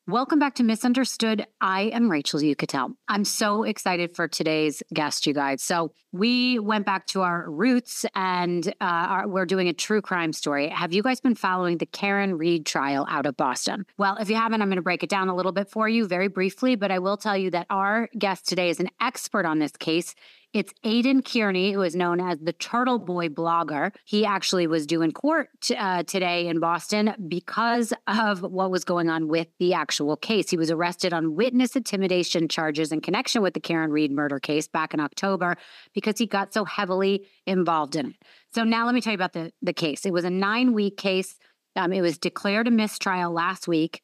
Welcome back to Misunderstood. I am Rachel Yucatel. I'm so excited for today's guest, you guys. So we went back to our roots and we're doing a true crime story. Have you guys been following the Karen Read trial out of Boston? Well, if you haven't, I'm going to break it down a little bit for you very briefly, but I will tell you that our guest today is an expert on this case. It's Aidan Kearney, who is known as the Turtle Boy blogger. He actually was due in court today in Boston because of what was going on with the actual case. He was arrested on witness intimidation charges in connection with the Karen Read murder case back in October because he got so heavily involved in it. So now let me tell you about the case. It was a 9-week case. It was declared a mistrial last week.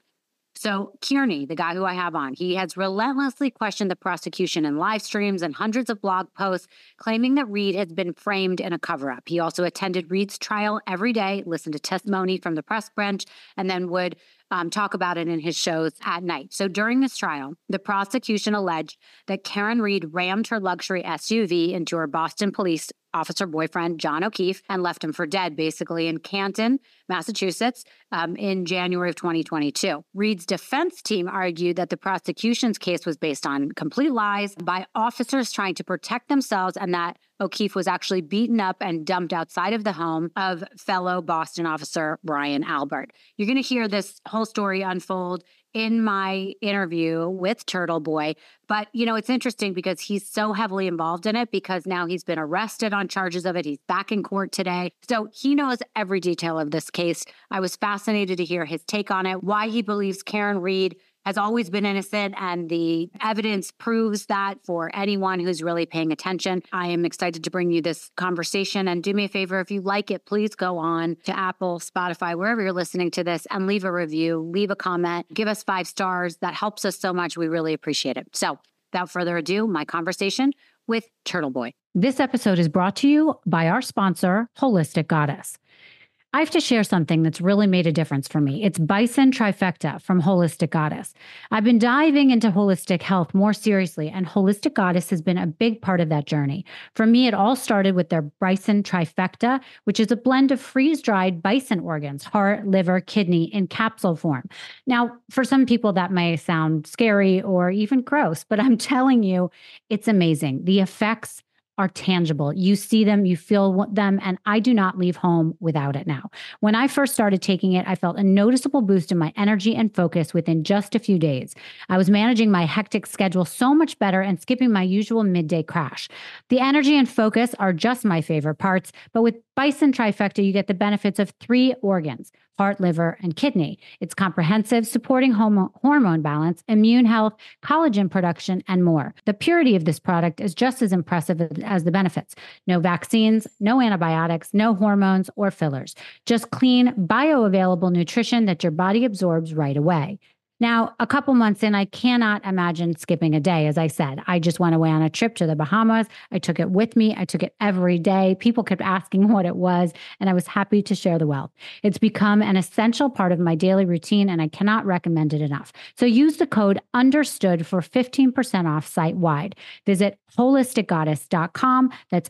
So Kearney, the guy who I have on, he has relentlessly questioned the prosecution in live streams and hundreds of blog posts, claiming that Read has been framed in a cover-up. He also attended Read's trial every day, listened to testimony from the press bench, and then would talk about it in his shows at night. So during this trial, the prosecution alleged that Karen Read rammed her luxury SUV into her Boston police officer boyfriend, John O'Keefe, and left him for dead, basically in Canton, Massachusetts, in January of 2022. Read's defense team argued that the prosecution's case was based on complete lies by officers trying to protect themselves and that O'Keefe was actually beaten up and dumped outside of the home of fellow Boston officer Brian Albert. You're going to hear this whole story unfold in my interview with Turtle Boy. But, it's interesting because he's so heavily involved in it because now he's been arrested on charges of it. He's back in court today. So he knows every detail of this case. I was fascinated to hear his take on it, why he believes Karen Read has always been innocent, and the evidence proves that for anyone who's really paying attention. I am excited to bring you this conversation, and do me a favor, if you like it, please go on to Apple, Spotify, wherever you're listening to this, and leave a review, leave a comment, give us 5 stars. That helps us so much. We really appreciate it. So without further ado, my conversation with Turtle Boy. This episode is brought to you by our sponsor, Holistic Goddess. I have to share something that's really made a difference for me. It's Bison Trifecta from Holistic Goddess. I've been diving into holistic health more seriously, and Holistic Goddess has been a big part of that journey. For me, it all started with their Bison Trifecta, which is a blend of freeze-dried bison organs, heart, liver, kidney, in capsule form. Now, for some people, that may sound scary or even gross, but I'm telling you, it's amazing. The effects are tangible. You see them, you feel them, and I do not leave home without it now. When I first started taking it, I felt a noticeable boost in my energy and focus within just a few days. I was managing my hectic schedule so much better and skipping my usual midday crash. The energy and focus are just my favorite parts, but with Bison Trifecta, you get the benefits of 3 organs: heart, liver, and kidney. It's comprehensive, supporting hormone balance, immune health, collagen production, and more. The purity of this product is just as impressive as the benefits. No vaccines, no antibiotics, no hormones or fillers. Just clean, bioavailable nutrition that your body absorbs right away. Now, a couple months in, I cannot imagine skipping a day. As I said, I just went away on a trip to the Bahamas. I took it with me. I took it every day. People kept asking what it was, and I was happy to share the wealth. It's become an essential part of my daily routine, and I cannot recommend it enough. So use the code UNDERSTOOD for 15% off site-wide. Visit holisticgoddess.com. That's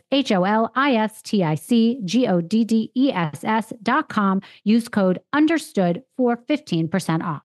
HOLISTICGODDESS.com. Use code UNDERSTOOD for 15% off.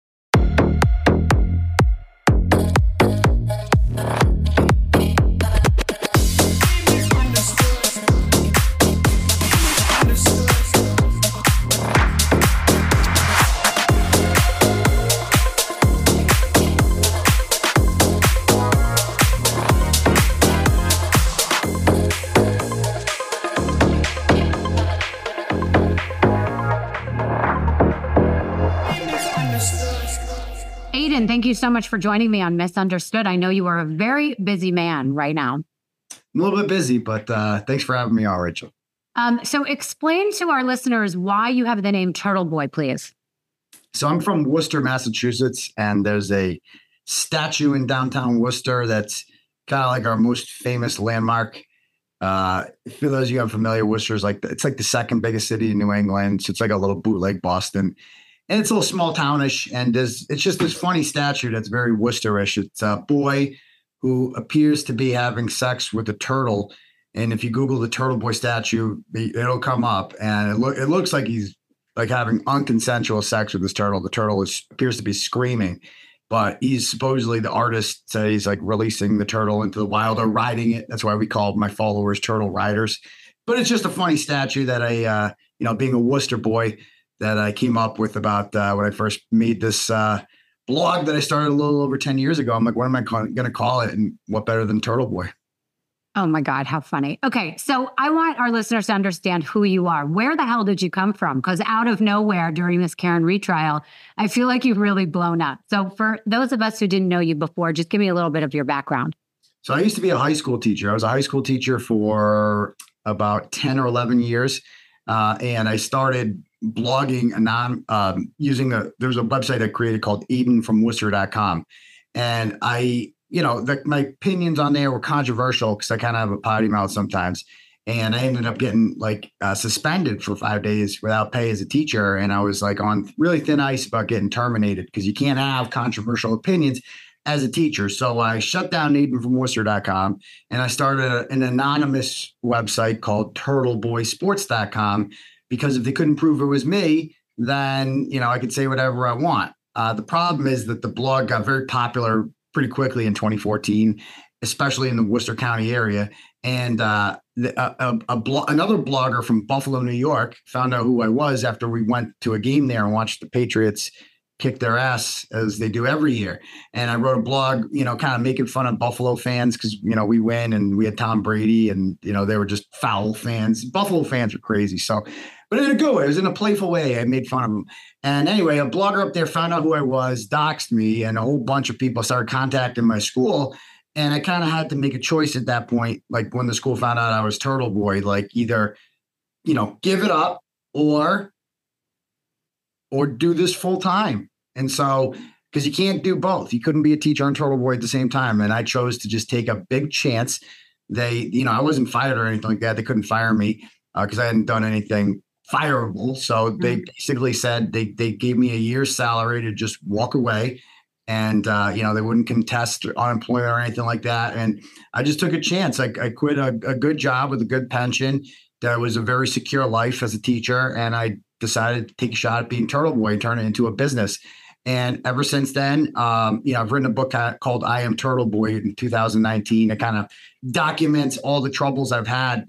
Aidan, thank you so much for joining me on Misunderstood. I know you are a very busy man right now. I'm a little bit busy, but thanks for having me on, Rachel. So explain to our listeners why you have the name Turtle Boy, please. So I'm from Worcester, Massachusetts, and there's a statue in downtown Worcester that's kind of like our most famous landmark. For those of you who are familiar, Worcester is it's like the second biggest city in New England. So it's like a little bootleg Boston. And it's a little small townish, and it's just this funny statue that's very Worcesterish. It's a boy who appears to be having sex with a turtle. And if you Google the Turtle Boy statue, it'll come up, and it looks like he's like having unconsensual sex with this turtle. The turtle appears to be screaming. but he's supposedly the artist. Said he's like releasing the turtle into the wild or riding it. That's why we call my followers turtle riders. But it's just a funny statue that being a Worcester boy, that I came up with about when I first made this blog that I started a little over 10 years ago. I'm like, what am I going to call it? And what better than Turtle Boy? Oh my God, how funny. Okay, so I want our listeners to understand who you are. Where the hell did you come from? Because out of nowhere during this Karen retrial, I feel like you've really blown up. So for those of us who didn't know you before, just give me a little bit of your background. So I used to be a high school teacher. I was a high school teacher for about 10 or 11 years. And I started blogging there's a website I created called EdenFromWorcester.com. And my opinions on there were controversial because I kind of have a potty mouth sometimes. And I ended up getting suspended for 5 days without pay as a teacher. And I was like on really thin ice about getting terminated because you can't have controversial opinions as a teacher. So I shut down EdenFromWorcester.com and I started an anonymous website called TurtleBoySports.com because if they couldn't prove it was me, then, I could say whatever I want. The problem is that the blog got very popular pretty quickly in 2014, especially in the Worcester County area. And another blogger from Buffalo, New York, found out who I was after we went to a game there and watched the Patriots kick their ass as they do every year. And I wrote a blog, kind of making fun of Buffalo fans because, we win and we had Tom Brady and, they were just foul fans. Buffalo fans are crazy. So, but in a good way, it was in a playful way. I made fun of them. And anyway, a blogger up there found out who I was, doxed me, and a whole bunch of people started contacting my school. And I kind of had to make a choice at that point. Like when the school found out I was Turtle Boy, like either, give it up or do this full time. And so, because you can't do both, you couldn't be a teacher and Turtle Boy at the same time. And I chose to just take a big chance. I wasn't fired or anything like that. They couldn't fire me because I hadn't done anything fireable. So they basically said they gave me a year's salary to just walk away. And, they wouldn't contest unemployment or anything like that. And I just took a chance. I quit a good job with a good pension. That was a very secure life as a teacher. And I decided to take a shot at being Turtle Boy and turn it into a business. And ever since then, I've written a book called I Am Turtle Boy in 2019. It kind of documents all the troubles I've had,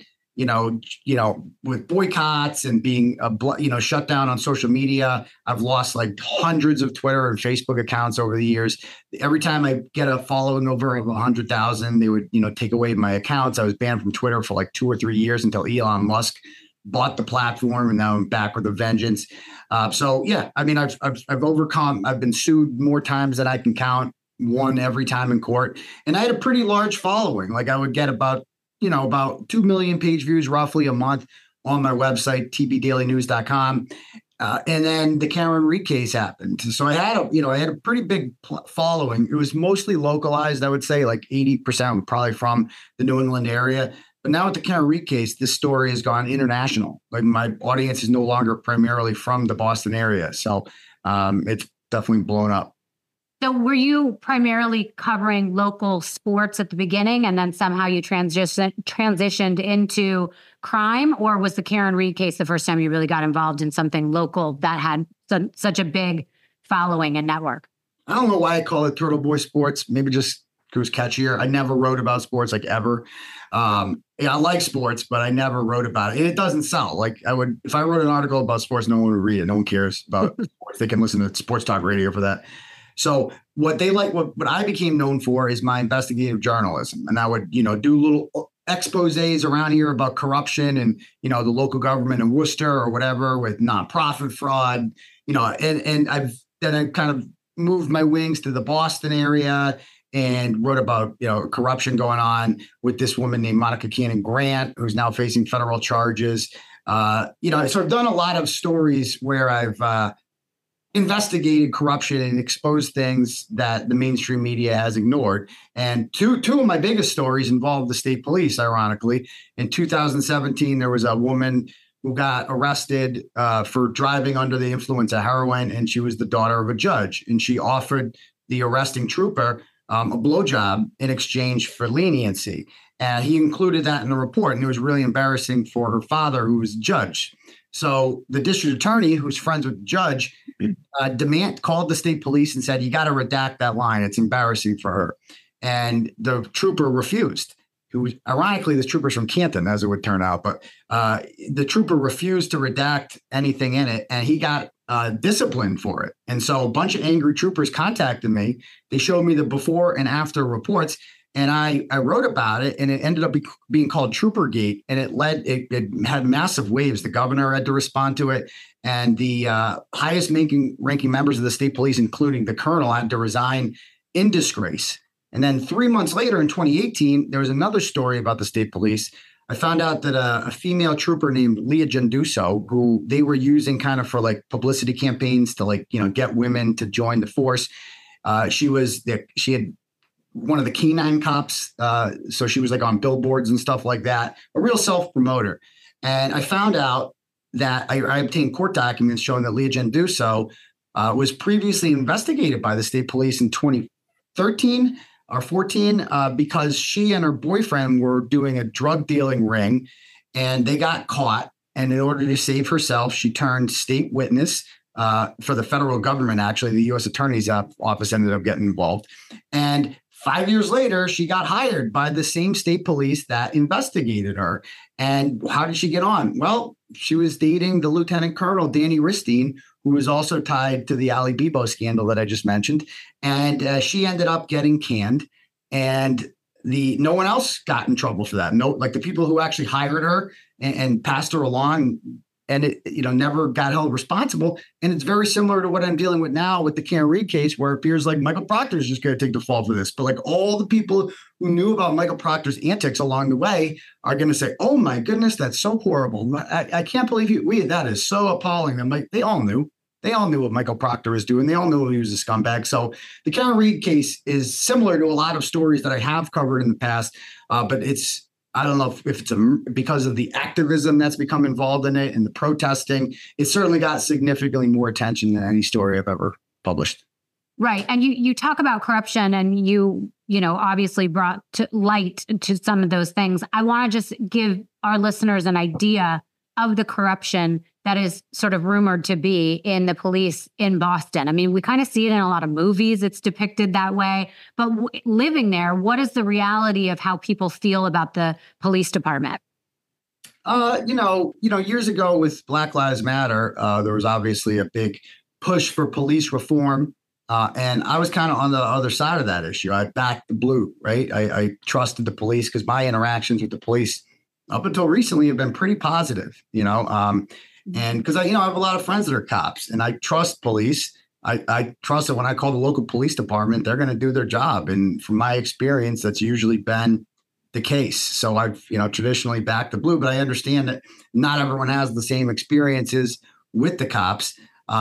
with boycotts and being, shut down on social media. I've lost like hundreds of Twitter and Facebook accounts over the years. Every time I get a following over 100,000, they would, take away my accounts. I was banned from Twitter for like 2 or 3 years until Elon Musk bought the platform, and now I'm back with a vengeance. I've overcome. I've been sued more times than I can count. Won every time in court, and I had a pretty large following. Like I would get about 2 million page views roughly a month on my website, tbdailynews.com. And then the Karen Reed case happened. So I had a pretty big following. It was mostly localized. I would say like 80% probably from the New England area. But now with the Karen Reed case, this story has gone international. Like my audience is no longer primarily from the Boston area. So it's definitely blown up. So were you primarily covering local sports at the beginning and then somehow you transitioned into crime? Or was the Karen Reed case the first time you really got involved in something local that had such a big following and network? I don't know why I call it Turtle Boy Sports. Maybe just it was catchier. I never wrote about sports like ever. I like sports, but I never wrote about it. And it doesn't sell. Like if I wrote an article about sports, no one would read it. No one cares about sports. They can listen to sports talk radio for that. So what I became known for is my investigative journalism. And I would, do little exposés around here about corruption and, the local government in Worcester or whatever with nonprofit fraud, and I kind of moved my wings to the Boston area and wrote about, corruption going on with this woman named Monica Cannon Grant, who's now facing federal charges. So I've done a lot of stories where I've investigated corruption and exposed things that the mainstream media has ignored. And two of my biggest stories involved the state police, ironically. In 2017, there was a woman who got arrested for driving under the influence of heroin, and she was the daughter of a judge. And she offered the arresting trooper a blowjob in exchange for leniency. And he included that in the report, and it was really embarrassing for her father, who was a judge. So the district attorney, who's friends with the judge, called the state police and said, you got to redact that line. It's embarrassing for her. And the trooper refused. Who, ironically, this trooper's from Canton, as it would turn out. But the trooper refused to redact anything in it, and he got disciplined for it. And so a bunch of angry troopers contacted me. They showed me the before and after reports, and I wrote about it, and it ended up being called Troopergate, and it had massive waves. The governor had to respond to it, and the highest ranking members of the state police, including the colonel, had to resign in disgrace. And then 3 months later, in 2018, there was another story about the state police. I found out that a female trooper named Leah Genduso, who they were using kind of for like publicity campaigns to like, get women to join the force. She had one of the canine cops. So she was like on billboards and stuff like that, a real self-promoter. And I found out that I obtained court documents showing that Leah Genduso was previously investigated by the state police in 2013 or 14 because she and her boyfriend were doing a drug dealing ring, and they got caught. And in order to save herself, she turned state witness for the federal government. Actually, the U.S. Attorney's Office ended up getting involved. And 5 years later, she got hired by the same state police that investigated her. And how did she get on? Well, she was dating the Lieutenant Colonel, Danny Ristine, who was also tied to the Ali Bebo scandal that I just mentioned. And she ended up getting canned. And no one else got in trouble for that. No, like the people who actually hired her and passed her along, and it, never got held responsible. And it's very similar to what I'm dealing with now with the Karen Read case, where it appears like Michael Proctor is just going to take the fall for this. But like all the people who knew about Michael Proctor's antics along the way are going to say, "Oh my goodness, that's so horrible! I can't believe that is so appalling." I'm like, they all knew. They all knew what Michael Proctor was doing. They all knew he was a scumbag. So the Karen Read case is similar to a lot of stories that I have covered in the past, but I don't know if it's because of the activism that's become involved in it and the protesting. It certainly got significantly more attention than any story I've ever published. Right. And you talk about corruption, and you obviously brought to light to some of those things. I want to just give our listeners an idea of the corruption that is sort of rumored to be in the police in Boston. I mean, we kind of see it in a lot of movies. It's depicted that way. But living there, what is the reality of how people feel about the police department? Years ago with Black Lives Matter, there was obviously a big push for police reform. And I was kind of on the other side of that issue. I backed the blue, right? I trusted the police because my interactions with the police up until recently have been pretty positive, and because I have a lot of friends that are cops, and I trust police. I trust that when I call the local police department, they're going to do their job. And from my experience, that's usually been the case. So I've, traditionally backed the blue, but I understand that not everyone has the same experiences with the cops.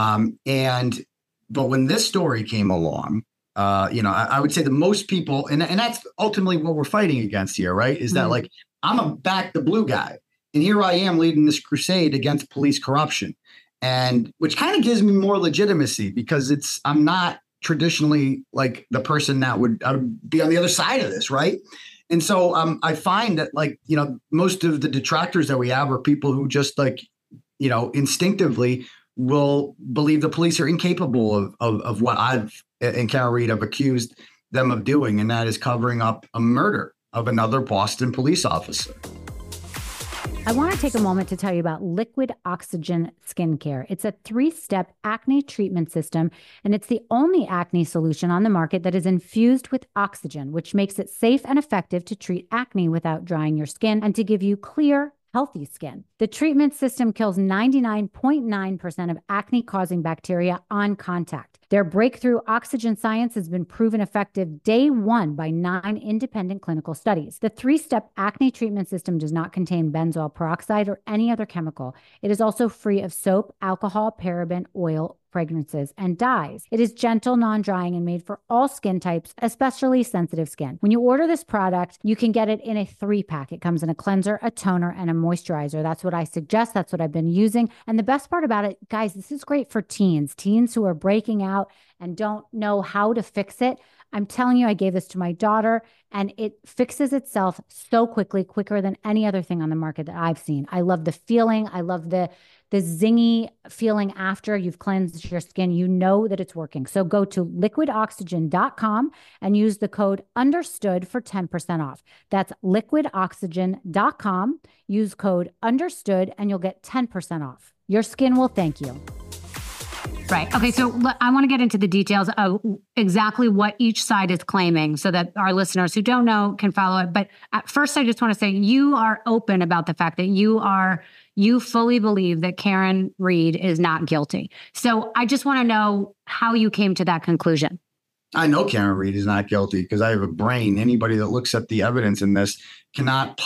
But when this story came along, I would say that most people, and that's ultimately what we're fighting against here, right? Is that like, I'm a back the blue guy. And here I am leading this crusade against police corruption, and which kind of gives me more legitimacy because I'm not traditionally like the person that would be on the other side of this. Right. And so I find that most of the detractors that we have are people who just instinctively will believe the police are incapable of what I've and Karen Read have accused them of doing. And that is covering up a murder of another Boston police officer. I want to take a moment to tell you about Liquid Oxygen Skincare. It's a 3-step acne treatment system, and it's the only acne solution on the market that is infused with oxygen, which makes it safe and effective to treat acne without drying your skin and to give you clear, healthy skin. The treatment system kills 99.9% of acne-causing bacteria on contact. Their breakthrough oxygen science has been proven effective day one by 9 independent clinical studies. The 3-step acne treatment system does not contain benzoyl peroxide or any other chemical. It is also free of soap, alcohol, paraben, oil, fragrances, and dyes. It is gentle, non-drying, and made for all skin types, especially sensitive skin. When you order this product, you can get it in a 3-pack. It comes in a cleanser, a toner, and a moisturizer. That's what I suggest. That's what I've been using. And the best part about it, guys, this is great for teens who are breaking out and don't know how to fix it, I'm telling you, I gave this to my daughter and it fixes itself so quickly, quicker than any other thing on the market that I've seen. I love the feeling. I love the zingy feeling after you've cleansed your skin. You know that it's working. So go to liquidoxygen.com and use the code UNDERSTOOD for 10% off. That's liquidoxygen.com. Use code UNDERSTOOD and you'll get 10% off. Your skin will thank you. Right. Okay. So I want to get into the details of exactly what each side is claiming so that our listeners who don't know can follow it. But at first, I just want to say you are open about the fact that you fully believe that Karen Read is not guilty. So I just want to know how you came to that conclusion. I know Karen Read is not guilty because I have a brain. Anybody that looks at the evidence in this cannot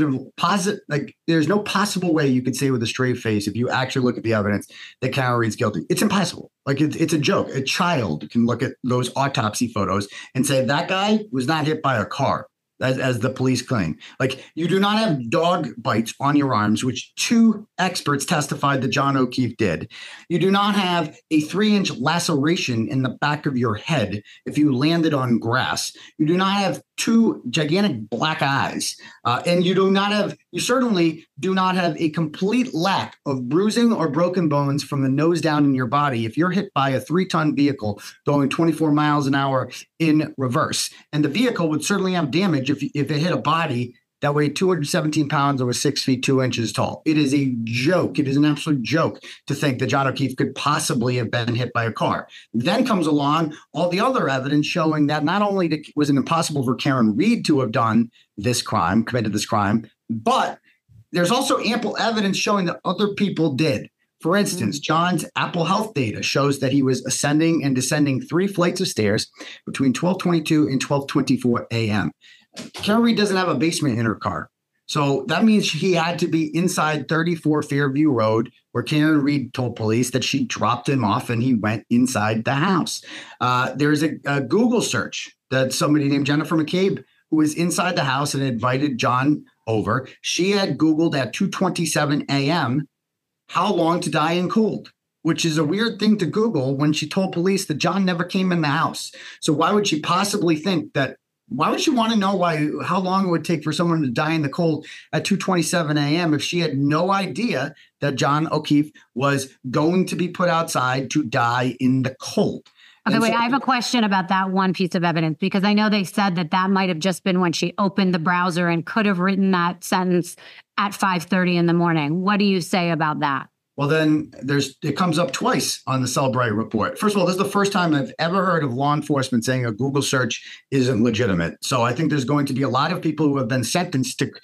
like there's no possible way you could say with a straight face, if you actually look at the evidence, that Karen Read's guilty. It's impossible. Like it's a joke. A child can look at those autopsy photos and say that guy was not hit by a car. As the police claim. Like, you do not have dog bites on your arms, which 2 experts testified that John O'Keefe did. You do not have a 3-inch laceration in the back of your head if you landed on grass. You do not have 2 gigantic black eyes. And you certainly do not have a complete lack of bruising or broken bones from the nose down in your body if you're hit by a 3-ton vehicle going 24 miles an hour in reverse. And the vehicle would certainly have damage if it hit a body that weighed 217 pounds or was 6 feet 2 inches tall. It is a joke. It is an absolute joke to think that John O'Keefe could possibly have been hit by a car. Then comes along all the other evidence showing that not only was it impossible for Karen Read to have done this crime, committed this crime, but there's also ample evidence showing that other people did. For instance, John's Apple Health data shows that he was ascending and descending 3 flights of stairs between 12:22 and 12:24 a.m. Karen Read doesn't have a basement in her car. So that means he had to be inside 34 Fairview Road, where Karen Read told police that she dropped him off and he went inside the house. There's a Google search that somebody named Jennifer McCabe, who was inside the house and invited John over. She had Googled at 2:27 a.m. how long to die in cold, which is a weird thing to Google when she told police that John never came in the house. So why would she possibly think that? Why would she want to know how long it would take for someone to die in the cold at 2:27 a.m. if she had no idea that John O'Keefe was going to be put outside to die in the cold? Okay, wait, I have a question about that one piece of evidence, because I know they said that might have just been when she opened the browser and could have written that sentence at 5:30 in the morning. What do you say about that? Well, then it comes up twice on the Cellbrite report. First of all, this is the first time I've ever heard of law enforcement saying a Google search isn't legitimate. So I think there's going to be a lot of people who have been sentenced to,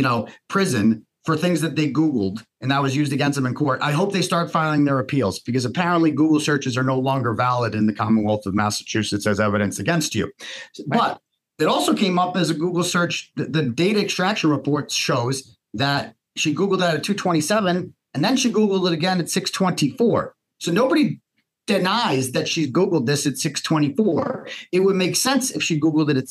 prison for things that they Googled and that was used against them in court. I hope they start filing their appeals, because apparently Google searches are no longer valid in the Commonwealth of Massachusetts as evidence against you. Right. But it also came up as a Google search. The data extraction report shows that she Googled that at 2:27. And then she Googled it again at 6:24. So nobody denies that she Googled this at 6:24. It would make sense if she Googled it at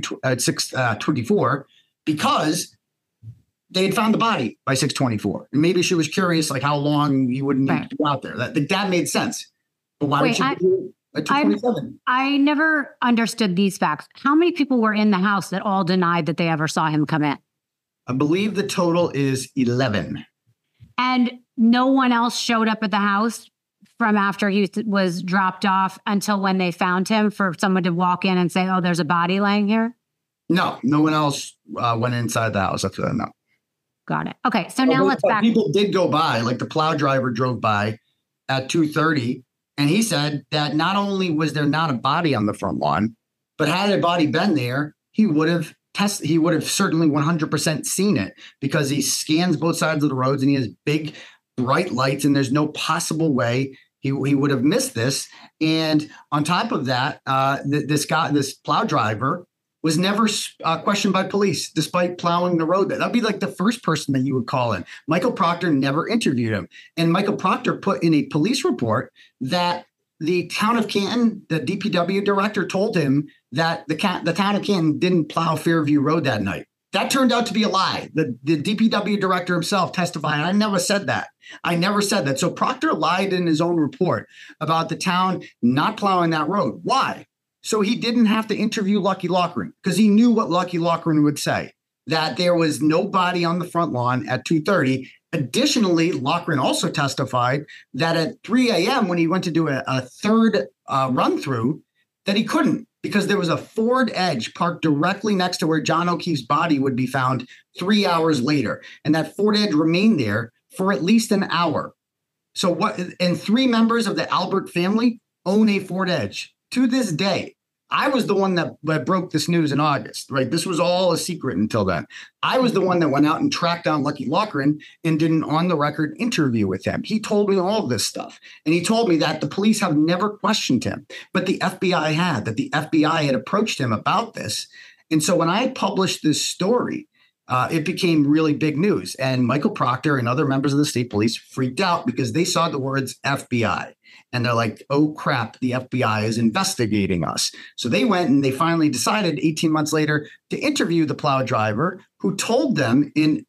6:24 because they had found the body by 6:24. And maybe she was curious, like how long you wouldn't need to go out there. That made sense. But why would she Google at 2:27? I never understood these facts. How many people were in the house that all denied that they ever saw him come in? I believe the total is 11. And no one else showed up at the house from after he was dropped off until when they found him for someone to walk in and say, oh, there's a body laying here? No one else went inside the house. That's what I know. Got it. Okay, so now let's back. People did go by, like the plow driver drove by at 2:30, and he said that not only was there not a body on the front lawn, but had a body been there, he would have certainly 100% seen it, because he scans both sides of the roads and he has big, bright lights, and there's no possible way he would have missed this. And on top of that, this plow driver was never questioned by police, despite plowing the road. That'd be like the first person that you would call in. Michael Proctor never interviewed him. And Michael Proctor put in a police report that the town of Canton, the DPW director, told him that the town of Canton didn't plow Fairview Road that night. That turned out to be a lie. The DPW director himself testified, I never said that. I never said that. So Proctor lied in his own report about the town not plowing that road. Why? So he didn't have to interview Lucky Loughran, because he knew what Lucky Loughran would say, that there was nobody on the front lawn at 2:30. Additionally, Loughran also testified that at 3 a.m. when he went to do a third run through, that he couldn't, because there was a Ford Edge parked directly next to where John O'Keefe's body would be found 3 hours later. And that Ford Edge remained there for at least an hour. So what? And 3 members of the Albert family own a Ford Edge to this day. I was the one that broke this news in August, right? This was all a secret until then. I was the one that went out and tracked down Lucky Loughran and did an on-the-record interview with him. He told me all of this stuff. And he told me that the police have never questioned him, but the FBI had, that the FBI had approached him about this. And so when I published this story, it became really big news. And Michael Proctor and other members of the state police freaked out because they saw the words FBI. And they're like, oh, crap, the FBI is investigating us. So they went and they finally decided 18 months later to interview the plow driver, who told them in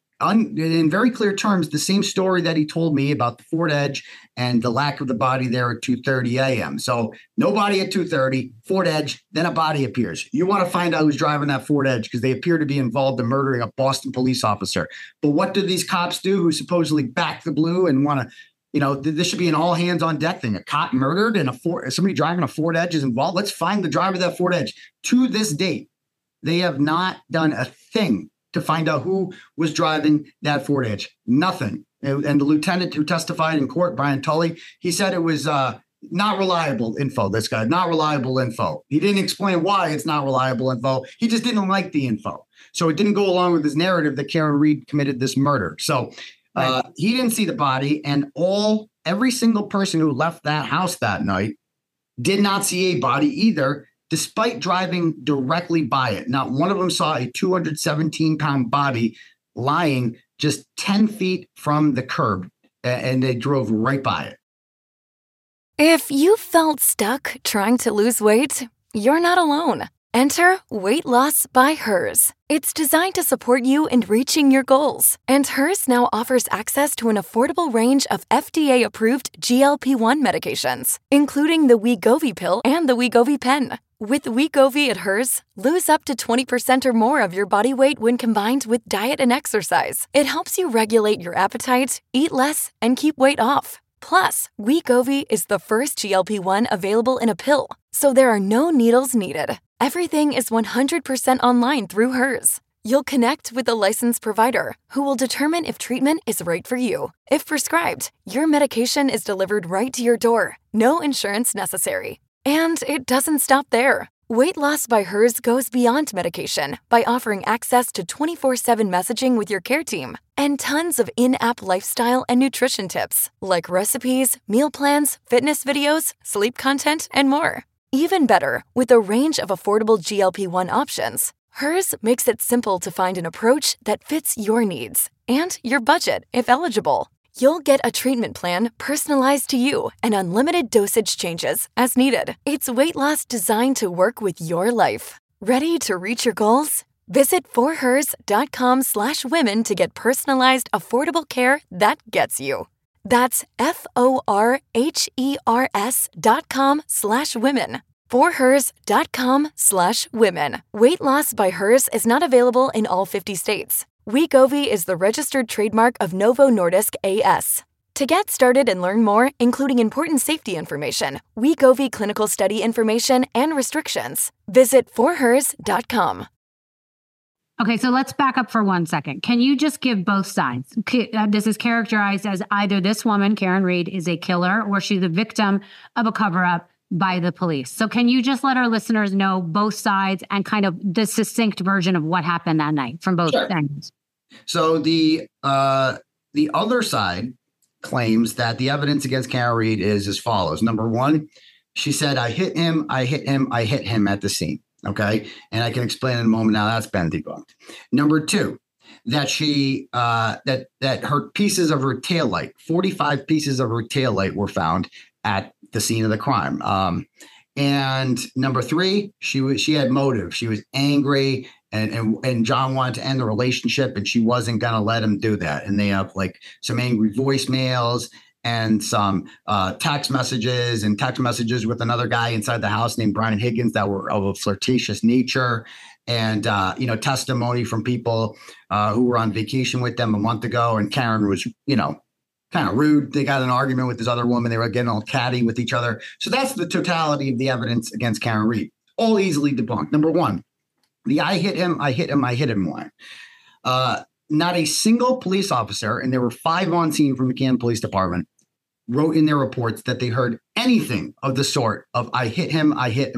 very clear terms the same story that he told me about the Ford Edge and the lack of the body there at 2:30 a.m. So no body at 2:30, Ford Edge, then a body appears. You want to find out who's driving that Ford Edge, because they appear to be involved in murdering a Boston police officer. But what do these cops do who supposedly back the blue and want to, this should be an all hands on deck thing. A cop murdered and somebody driving a Ford Edge is involved. Let's find the driver of that Ford Edge. To this date, they have not done a thing to find out who was driving that Ford Edge. Nothing. And the lieutenant who testified in court, Brian Tully, he said it was not reliable info. This guy, not reliable info. He didn't explain why it's not reliable info. He just didn't like the info. So it didn't go along with his narrative that Karen Read committed this murder. So he didn't see the body, and every single person who left that house that night did not see a body either, despite driving directly by it. Not one of them saw a 217-pound body lying just 10 feet from the curb, and they drove right by it. If you felt stuck trying to lose weight, you're not alone. Enter Weight Loss by Hers. It's designed to support you in reaching your goals. And Hers now offers access to an affordable range of FDA-approved GLP-1 medications, including the Wegovy pill and the Wegovy pen. With Wegovy at Hers, lose up to 20% or more of your body weight when combined with diet and exercise. It helps you regulate your appetite, eat less, and keep weight off. Plus, Wegovy is the first GLP-1 available in a pill, so there are no needles needed. Everything is 100% online through Hers. You'll connect with a licensed provider who will determine if treatment is right for you. If prescribed, your medication is delivered right to your door. No insurance necessary. And it doesn't stop there. Weight Loss by Hers goes beyond medication by offering access to 24/7 messaging with your care team and tons of in-app lifestyle and nutrition tips like recipes, meal plans, fitness videos, sleep content, and more. Even better, with a range of affordable GLP-1 options, Hers makes it simple to find an approach that fits your needs and your budget if eligible. You'll get a treatment plan personalized to you and unlimited dosage changes as needed. It's weight loss designed to work with your life. Ready to reach your goals? Visit forhers.com/women to get personalized, affordable care that gets you. That's forhers.com/women. forhers.com/women. Weight Loss by Hers is not available in all 50 states. Wegovy is the registered trademark of Novo Nordisk A.S. To get started and learn more, including important safety information, Wegovy clinical study information, and restrictions, visit forhers.com. Okay, so let's back up for 1 second. Can you just give both sides? This is characterized as either this woman, Karen Read, is a killer or she's a victim of a cover-up by the police. So can you just let our listeners know both sides and kind of the succinct version of what happened that night from both ends? So the other side claims that the evidence against Karen Read is as follows. Number one, she said, I hit him at the scene. Okay. And I can explain in a moment now that's been debunked. Number two, that she that her pieces of her taillight, 45 pieces of her taillight were found at the scene of the crime. And number three, she had motive. She was angry And John wanted to end the relationship, and she wasn't going to let him do that. And they have like some angry voicemails and some text messages with another guy inside the house named Brian Higgins that were of a flirtatious nature. And, testimony from people who were on vacation with them a month ago. And Karen was, kind of rude. They got in an argument with this other woman. They were getting all catty with each other. So that's the totality of the evidence against Karen Read. All easily debunked. Number one, the I hit him line. Not a single police officer, and there were 5 on scene from McCann Police Department, wrote in their reports that they heard anything of the sort of I hit him.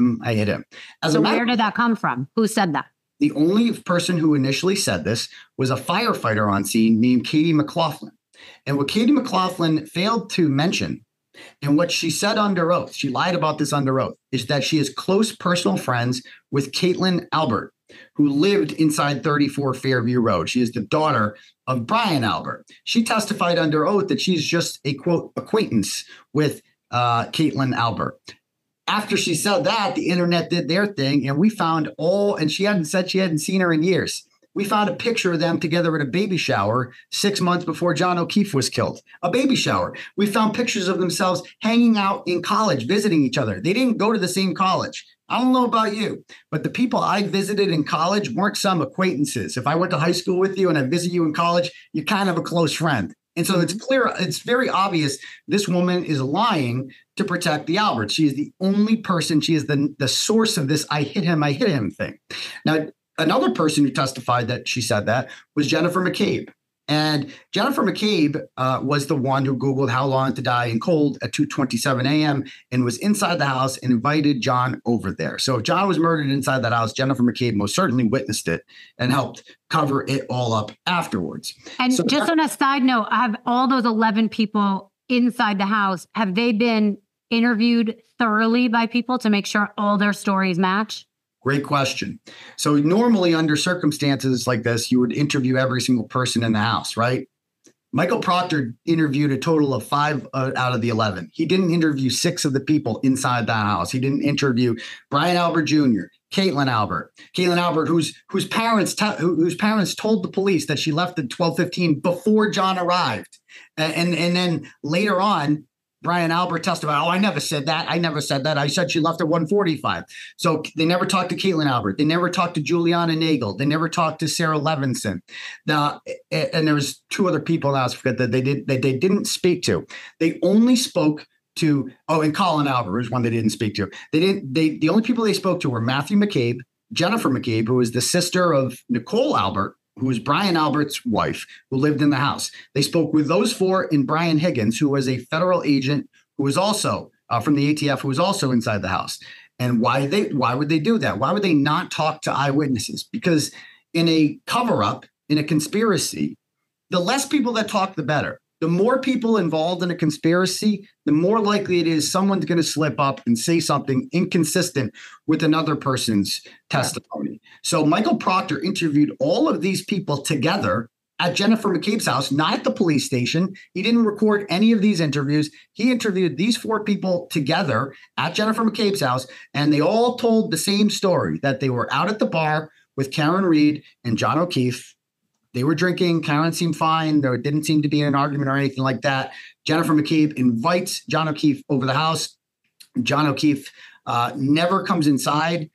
So where did that come from? Who said that? The only person who initially said this was a firefighter on scene named Katie McLaughlin. And what Katie McLaughlin failed to mention, and what she said under oath, she lied about this under oath, is that she is close personal friends with Caitlin Albert, who lived inside 34 Fairview Road. She is the daughter of Brian Albert. She testified under oath that she's just a, quote, acquaintance with Caitlin Albert. After she said that, the internet did their thing, and we found and she hadn't said she hadn't seen her in years. We found a picture of them together at a baby shower 6 months before John O'Keefe was killed. A baby shower. We found pictures of themselves hanging out in college, visiting each other. They didn't go to the same college. I don't know about you, but the people I visited in college weren't some acquaintances. If I went to high school with you and I visit you in college, you're kind of a close friend. And so it's clear, it's very obvious this woman is lying to protect the Alberts. She is the only person, she is the source of this I hit him thing. Now, another person who testified that she said that was Jennifer McCabe. And Jennifer McCabe was the one who Googled how long to die in cold at 2:27 a.m. and was inside the house and invited John over there. So if John was murdered inside that house, Jennifer McCabe most certainly witnessed it and helped cover it all up afterwards. And so just on a side note, have all those 11 people inside the house, have they been interviewed thoroughly by people to make sure all their stories match? Great question. So normally under circumstances like this, you would interview every single person in the house, right? Michael Proctor interviewed a total of 5 out of the 11. He didn't interview 6 of the people inside the house. He didn't interview Brian Albert Jr., Caitlin Albert, whose parents told the police that she left at 12:15 before John arrived. And then later on, Brian Albert testified, I never said that. I said she left at 1:45. So they never talked to Caitlin Albert. They never talked to Juliana Nagel. They never talked to Sarah Levinson. Now, and there was 2 other people now, I forget that they didn't speak to. They only spoke to, and Colin Albert was one they didn't speak to. The only people they spoke to were Matthew McCabe, Jennifer McCabe, who was the sister of Nicole Albert, who was Brian Albert's wife, who lived in the house. They spoke with those 4 and Brian Higgins, who was a federal agent who was also from the ATF, who was also inside the house. And why would they do that? Why would they not talk to eyewitnesses? Because in a cover-up, in a conspiracy, the less people that talk, the better. The more people involved in a conspiracy, the more likely it is someone's going to slip up and say something inconsistent with another person's testimony. So Michael Proctor interviewed all of these people together at Jennifer McCabe's house, not at the police station. He didn't record any of these interviews. He interviewed these 4 people together at Jennifer McCabe's house, and they all told the same story, that they were out at the bar with Karen Read and John O'Keefe. They were drinking. Karen seemed fine. There didn't seem to be an argument or anything like that. Jennifer McCabe invites John O'Keefe over the house. John O'Keefe never comes inside.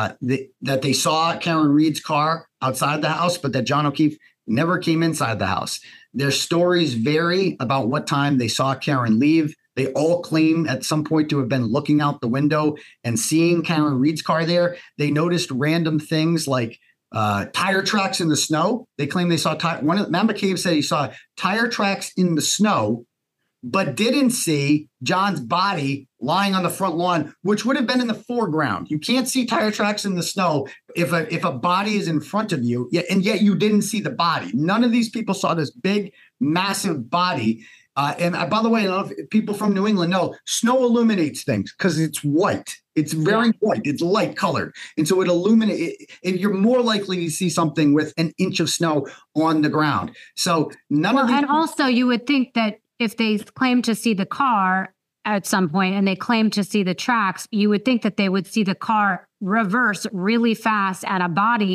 That they saw Karen Read's car outside the house, but that John O'Keefe never came inside the house. Their stories vary about what time they saw Karen leave. They all claim at some point to have been looking out the window and seeing Karen Read's car there. They noticed random things like tire tracks in the snow. They claim they saw Matt McCabe said he saw tire tracks in the snow, but didn't see John's body lying on the front lawn, which would have been in the foreground. You can't see tire tracks in the snow if a body is in front of you, and yet you didn't see the body. None of these people saw this big, massive body. And by the way, I don't know if people from New England know, snow illuminates things because it's white. It's very white. It's light colored. And so it illuminates. You're more likely to see something with an inch of snow on the ground. So and also you would think that if they claim to see the car at some point and they claim to see the tracks, you would think that they would see the car reverse really fast and a body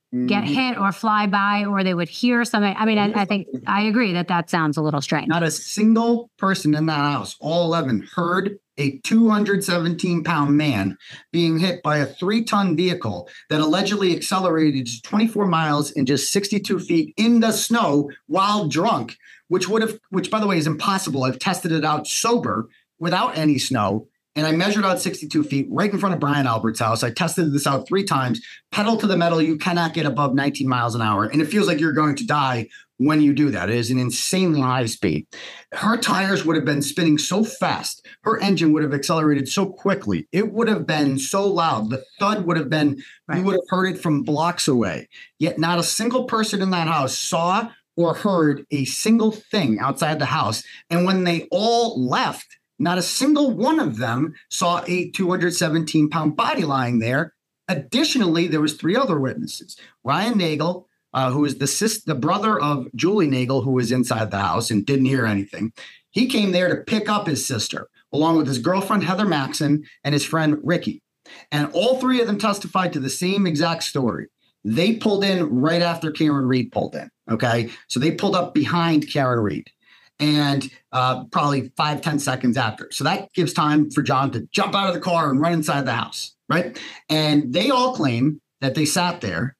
get hit or fly by, or they would hear something. I mean, I think I agree that sounds a little strange. Not a single person in that house, all 11, heard a 217-pound man being hit by a 3-ton vehicle that allegedly accelerated 24 miles in just 62 feet in the snow while drunk, which by the way is impossible. I've tested it out sober without any snow. And I measured out 62 feet right in front of Brian Albert's house. I tested this out 3 times. Pedal to the metal, you cannot get above 19 miles an hour. And it feels like you're going to die when you do that. It is an insanely high speed. Her tires would have been spinning so fast. Her engine would have accelerated so quickly. It would have been so loud. The thud would have been, You would have heard it from blocks away. Yet not a single person in that house saw or heard a single thing outside the house. And when they all left, not a single one of them saw a 217-pound body lying there. Additionally, there was 3 other witnesses. Ryan Nagel, who is the brother of Julie Nagel, who was inside the house and didn't hear anything. He came there to pick up his sister, along with his girlfriend, Heather Maxson, and his friend, Ricky. And all 3 of them testified to the same exact story. They pulled in right after Karen Read pulled in, okay? So they pulled up behind Karen Read. And probably 5-10 seconds after. So that gives time for John to jump out of the car and run inside the house, right? And they all claim that they sat there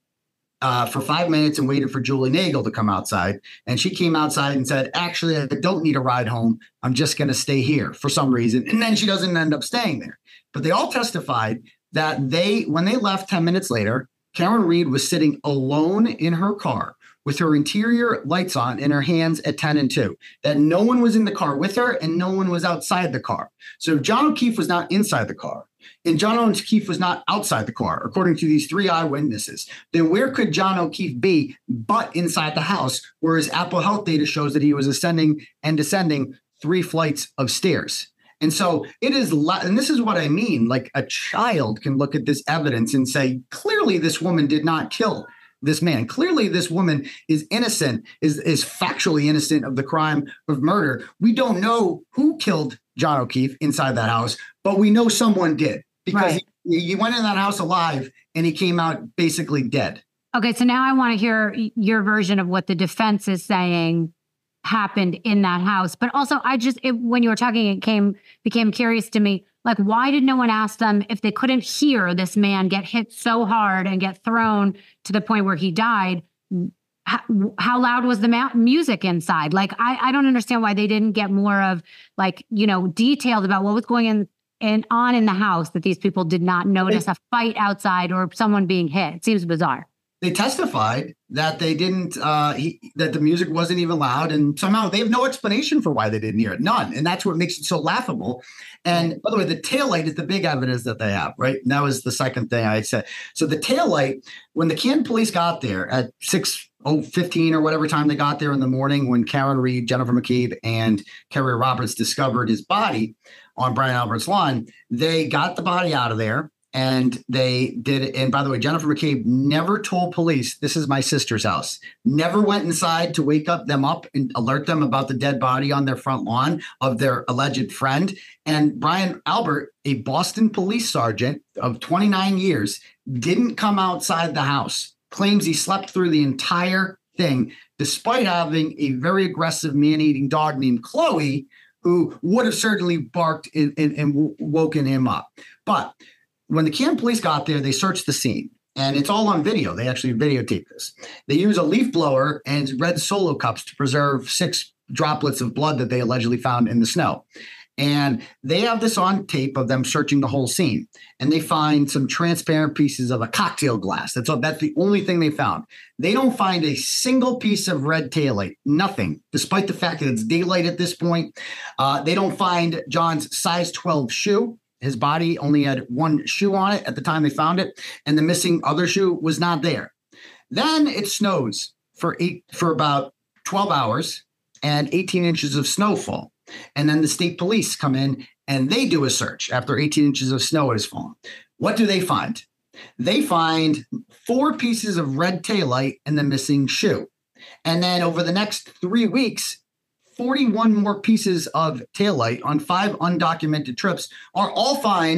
for 5 minutes and waited for Julie Nagel to come outside. And she came outside and said, actually, I don't need a ride home. I'm just going to stay here for some reason. And then she doesn't end up staying there. But they all testified that when they left 10 minutes later, Karen Read was sitting alone in her car with her interior lights on and her hands at 10 and 2, that no one was in the car with her and no one was outside the car. So John O'Keefe was not inside the car and John O'Keefe was not outside the car, according to these 3 eyewitnesses. Then where could John O'Keefe be but inside the house, whereas Apple Health data shows that he was ascending and descending 3 flights of stairs? And so it is, and this is what I mean, like a child can look at this evidence and say, clearly this woman did not kill this man. Clearly, this woman is innocent, is factually innocent of the crime of murder. We don't know who killed John O'Keefe inside that house, but we know someone did because he went in that house alive and he came out basically dead. Okay, so now I want to hear your version of what the defense is saying happened in that house. But also, when you were talking, it became curious to me. Like, why did no one ask them if they couldn't hear this man get hit so hard and get thrown to the point where he died? How loud was the music inside? Like, I don't understand why they didn't get more of, like, detailed about what was going on in the house that these people did not notice a fight outside or someone being hit. It seems bizarre. They testified that they didn't, that the music wasn't even loud, and somehow they have no explanation for why they didn't hear it. None. And that's what makes it so laughable. And by the way, the taillight is the big evidence that they have, right? And that was the second thing I said. So the taillight, when the Canton police got there at 6:15 or whatever time they got there in the morning, when Karen Read, Jennifer McCabe, and Kerry Roberts discovered his body on Brian Albert's lawn, they got the body out of there. And they did it. And by the way, Jennifer McCabe never told police, this is my sister's house, never went inside to wake them up and alert them about the dead body on their front lawn of their alleged friend. And Brian Albert, a Boston police sergeant of 29 years, didn't come outside the house, claims he slept through the entire thing, despite having a very aggressive man-eating dog named Chloe, who would have certainly barked and woken him up. But when the Canton police got there, they searched the scene, and it's all on video. They actually videotaped this. They use a leaf blower and red Solo cups to preserve 6 droplets of blood that they allegedly found in the snow. And they have this on tape of them searching the whole scene, and they find some transparent pieces of a cocktail glass. That's the only thing they found. They don't find a single piece of red taillight, nothing, despite the fact that it's daylight at this point. They don't find John's size 12 shoe. His body only had 1 shoe on it at the time they found it, and the missing other shoe was not there. Then it snows for about 12 hours and 18 inches of snowfall. And then the state police come in and they do a search after 18 inches of snow has fallen. What do they find? They find 4 pieces of red taillight and the missing shoe. And then over the next 3 weeks, 41 more pieces of taillight on 5 undocumented trips are all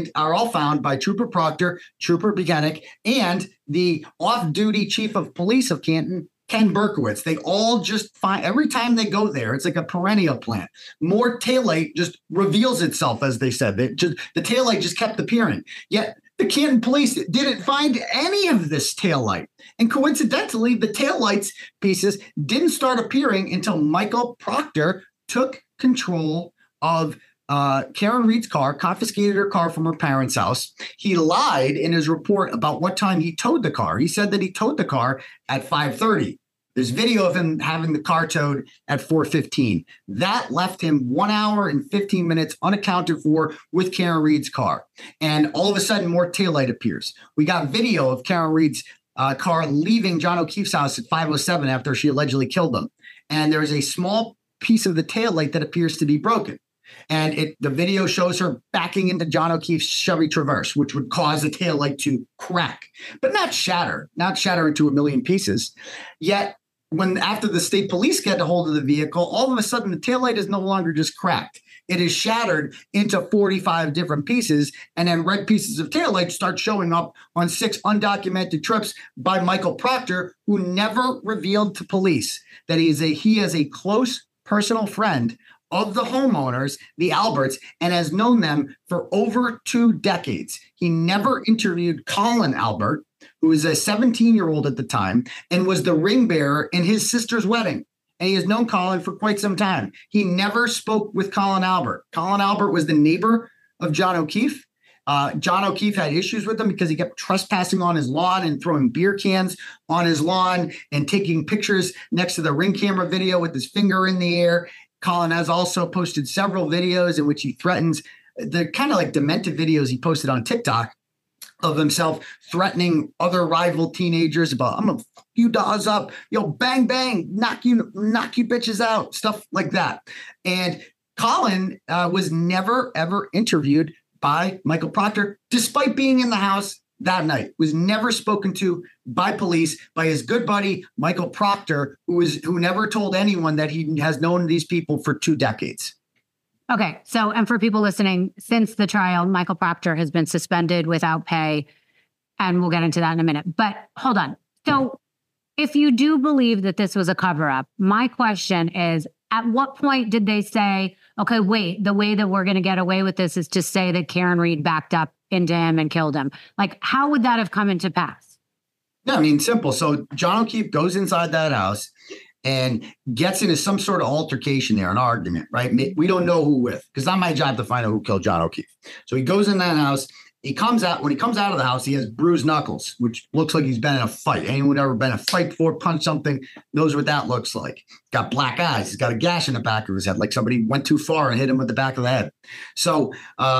found by Trooper Proctor, Trooper Buchanan, and the off-duty chief of police of Canton, Ken Berkowitz. They all just find, every time they go there, it's like a perennial plant. More taillight just reveals itself, as they said. The taillight just kept appearing. Yet the Canton police didn't find any of this taillight. And coincidentally, the taillights pieces didn't start appearing until Michael Proctor took control of Karen Read's car, confiscated her car from her parents' house. He lied in his report about what time he towed the car. He said that he towed the car at 5:30. There's video of him having the car towed at 4:15. That left him 1 hour and 15 minutes unaccounted for with Karen Read's car. And all of a sudden, more taillight appears. We got video of Karen Read's car leaving John O'Keefe's house at 5:07 after she allegedly killed him. And there's a small piece of the taillight that appears to be broken. And the video shows her backing into John O'Keefe's Chevy Traverse, which would cause the taillight to crack, but not shatter into a million pieces. Yet, after the state police get a hold of the vehicle, all of a sudden the taillight is no longer just cracked. It is shattered into 45 different pieces, and then red pieces of taillight start showing up on 6 undocumented trips by Michael Proctor, who never revealed to police that he is a close personal friend of the homeowners, the Alberts, and has known them for over 2 decades. He never interviewed Colin Albert, who was a 17-year-old at the time and was the ring bearer in his sister's wedding. And he has known Colin for quite some time. He never spoke with Colin Albert. Colin Albert was the neighbor of John O'Keefe. John O'Keefe had issues with him because he kept trespassing on his lawn and throwing beer cans on his lawn and taking pictures next to the ring camera video with his finger in the air. Colin has also posted several videos in which he threatens, the kind of like demented videos he posted on TikTok of himself threatening other rival teenagers about, I'm gonna fuck you dogs up, bang, bang, knock you bitches out, stuff like that. And Colin was never, ever interviewed by Michael Proctor, despite being in the house that night. Was never spoken to by police, by his good buddy, Michael Proctor, who never told anyone that he has known these people for 2 decades. Okay. So, and for people listening, since the trial, Michael Proctor has been suspended without pay, and we'll get into that in a minute. But hold on. So if you do believe that this was a cover-up, my question is, at what point did they say, okay, wait, the way that we're going to get away with this is to say that Karen Read backed up into him and killed him? Like, how would that have come into pass? Yeah, I mean, simple. So John O'Keefe goes inside that house and gets into some sort of altercation there, an argument, right? We don't know who with, because it's not my job to find out who killed John O'Keefe. So he goes in that house. When he comes out of the house, he has bruised knuckles, which looks like he's been in a fight. Anyone ever been in a fight before, punched something, knows what that looks like. Got black eyes. He's got a gash in the back of his head, like somebody went too far and hit him with the back of the head. So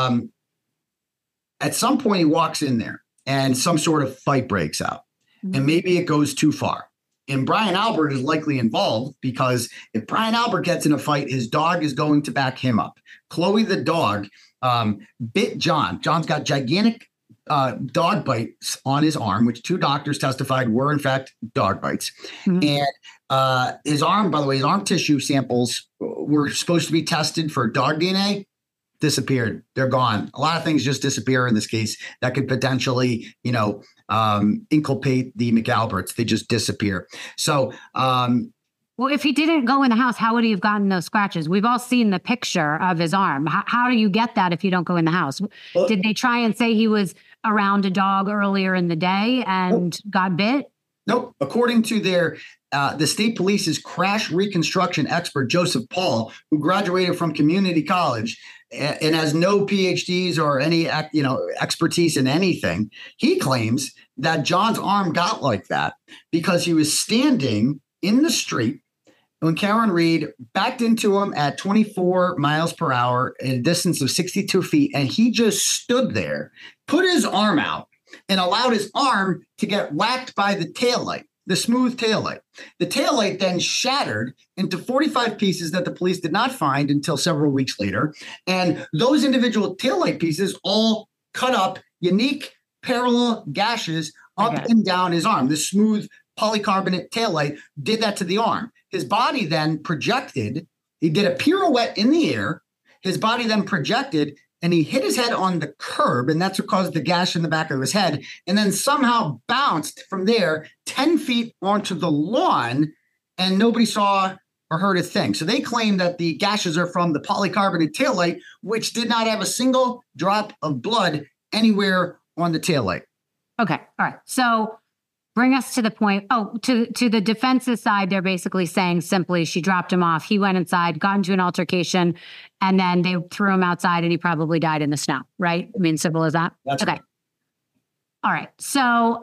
at some point, he walks in there and some sort of fight breaks out. Mm-hmm. And maybe it goes too far. And Brian Albert is likely involved, because if Brian Albert gets in a fight, his dog is going to back him up. Chloe, the dog, bit John. John's got gigantic dog bites on his arm, which 2 doctors testified were, in fact, dog bites. Mm-hmm. And his arm, by the way, his arm tissue samples were supposed to be tested for dog DNA. Disappeared. They're gone. A lot of things just disappear in this case that could potentially, inculpate the McAlberts. They just disappear. So, well, if he didn't go in the house, how would he have gotten those scratches? We've all seen the picture of his arm. How do you get that if you don't go in the house? Well, did they try and say he was around a dog earlier in the day and got bit? Nope. According to the state police's crash reconstruction expert, Joseph Paul, who graduated from community college and has no PhDs or any, expertise in anything, he claims that John's arm got like that because he was standing in the street when Karen Read backed into him at 24 miles per hour at a distance of 62 feet. And he just stood there, put his arm out, and allowed his arm to get whacked by the taillight, the smooth taillight. The taillight then shattered into 45 pieces that the police did not find until several weeks later. And those individual taillight pieces all cut up unique parallel gashes up and down his arm. The smooth polycarbonate taillight did that to the arm. His body then projected He did a pirouette in the air. His body then projected, and he hit his head on the curb, and that's what caused the gash in the back of his head, and then somehow bounced from there 10 feet onto the lawn, and nobody saw or heard a thing. So they claim that the gashes are from the polycarbonate taillight, which did not have a single drop of blood anywhere on the taillight. Okay. All right. So bring us to the point. Oh, to the defense's side, they're basically saying simply she dropped him off. He went inside, got into an altercation, and then they threw him outside and he probably died in the snow, right? I mean, simple as that. That's okay. Right. All right. So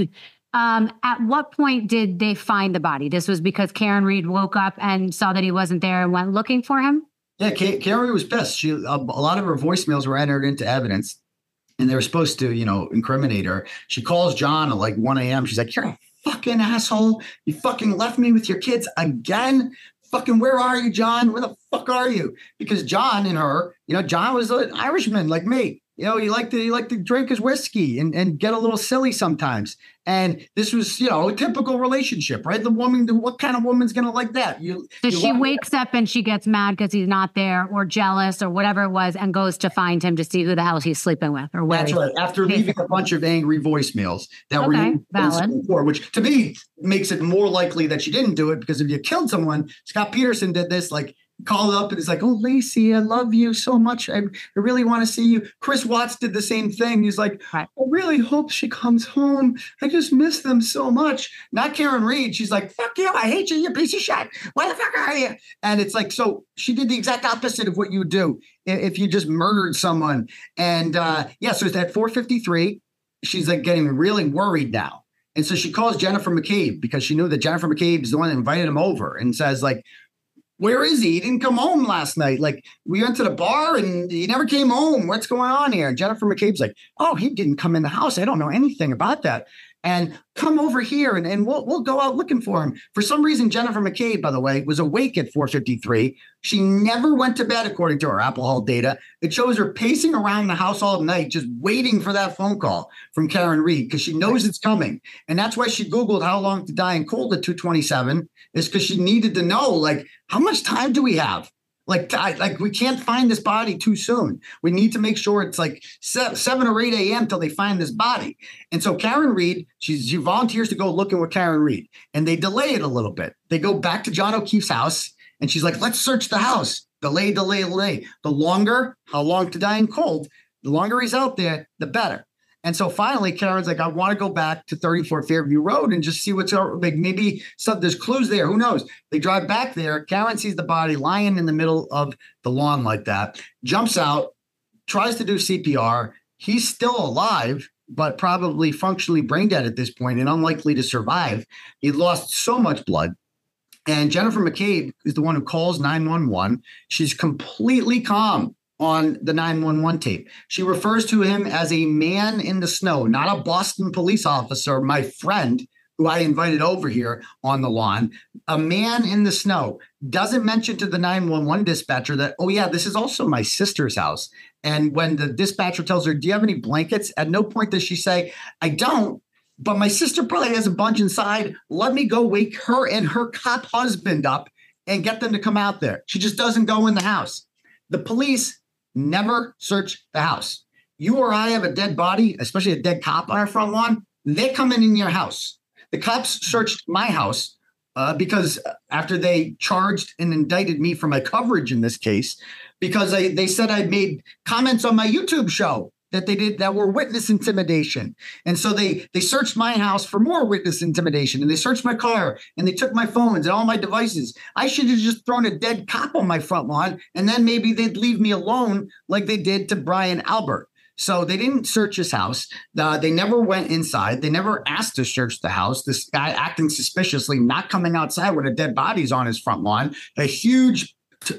at what point did they find the body? This was because Karen Read woke up and saw that he wasn't there and went looking for him? Yeah, Karen Read was pissed. A lot of her voicemails were entered into evidence, and they were supposed to, incriminate her. She calls John at like 1 a.m. She's like, "You're a fucking asshole. You fucking left me with your kids again. Fucking, where are you, John? Where the fuck are you?" Because John and her, John was an Irishman like me. He liked to drink his whiskey and get a little silly sometimes. And this was, a typical relationship, right? The woman, what kind of woman's going to like that? So she wakes up and she gets mad because he's not there, or jealous or whatever it was, and goes to find him to see who the hell he's sleeping with or where. That's right. After leaving a bunch of angry voicemails that were valid. Before, which to me makes it more likely that she didn't do it, because if you killed someone, Scott Peterson did this, like, called up and is like, "Oh, Lacey, I love you so much. I really want to see you." Chris Watts did the same thing. He's like, "I really hope she comes home. I just miss them so much." Not Karen Read. She's like, "Fuck you. I hate you, you piece of shit. Where the fuck are you?" And it's like, so she did the exact opposite of what you would do if you just murdered someone. And so it's at 4:53. She's like getting really worried now. And so she calls Jennifer McCabe, because she knew that Jennifer McCabe is the one that invited him over, and says, like, "Where is he? He didn't come home last night. Like, we went to the bar and he never came home. What's going on here?" And Jennifer McCabe's like, "Oh, he didn't come in the house. I don't know anything about that. And come over here and we'll go out looking for him." For some reason, Jennifer McCabe, by the way, was awake at 4:53. She never went to bed, according to her Apple Health data. It shows her pacing around the house all night, just waiting for that phone call from Karen Read, because she knows it's coming. And that's why she Googled how long to die in cold at 2:27, is because she needed to know, like, how much time do we have? Like we can't find this body too soon. We need to make sure it's like 7 or 8 a.m. till they find this body. And so Karen Read, she volunteers to go looking with Karen Read, and they delay it a little bit. They go back to John O'Keefe's house, and she's like, "Let's search the house." Delay. The longer, how long to die in cold, the longer he's out there, the better. And so finally, Karen's like, "I want to go back to 34 Fairview Road and just see what's like. Maybe there's clues there. Who knows?" They drive back there. Karen sees the body lying in the middle of the lawn like that, jumps out, tries to do CPR. He's still alive, but probably functionally brain dead at this point and unlikely to survive. He lost so much blood. And Jennifer McCabe is the one who calls 911. She's completely calm on the 911 tape. She refers to him as a man in the snow, not a Boston police officer, my friend, who I invited over here on the lawn. A man in the snow. Doesn't mention to the 911 dispatcher that, "Oh yeah, this is also my sister's house." And when the dispatcher tells her, "Do you have any blankets?" at no point does she say, "I don't, but my sister probably has a bunch inside. Let me go wake her and her cop husband up and get them to come out there." She just doesn't go in the house. The police never search the house. You or I have a dead body, especially a dead cop on our front lawn, they're coming in your house. The cops searched my house because after they charged and indicted me for my coverage in this case, because they said I'd made comments on my YouTube show that they did that were witness intimidation. And so they searched my house for more witness intimidation, and they searched my car, and they took my phones and all my devices. I should have just thrown a dead cop on my front lawn, and then maybe they'd leave me alone like they did to Brian Albert. So they didn't search his house. They never went inside. They never asked to search the house. This guy acting suspiciously, not coming outside with a dead body's on his front lawn, a huge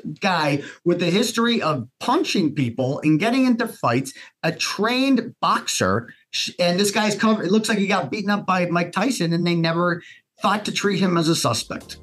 guy with a history of punching people and getting into fights, a trained boxer. And this guy's covered. It looks like he got beaten up by Mike Tyson, and they never thought to treat him as a suspect.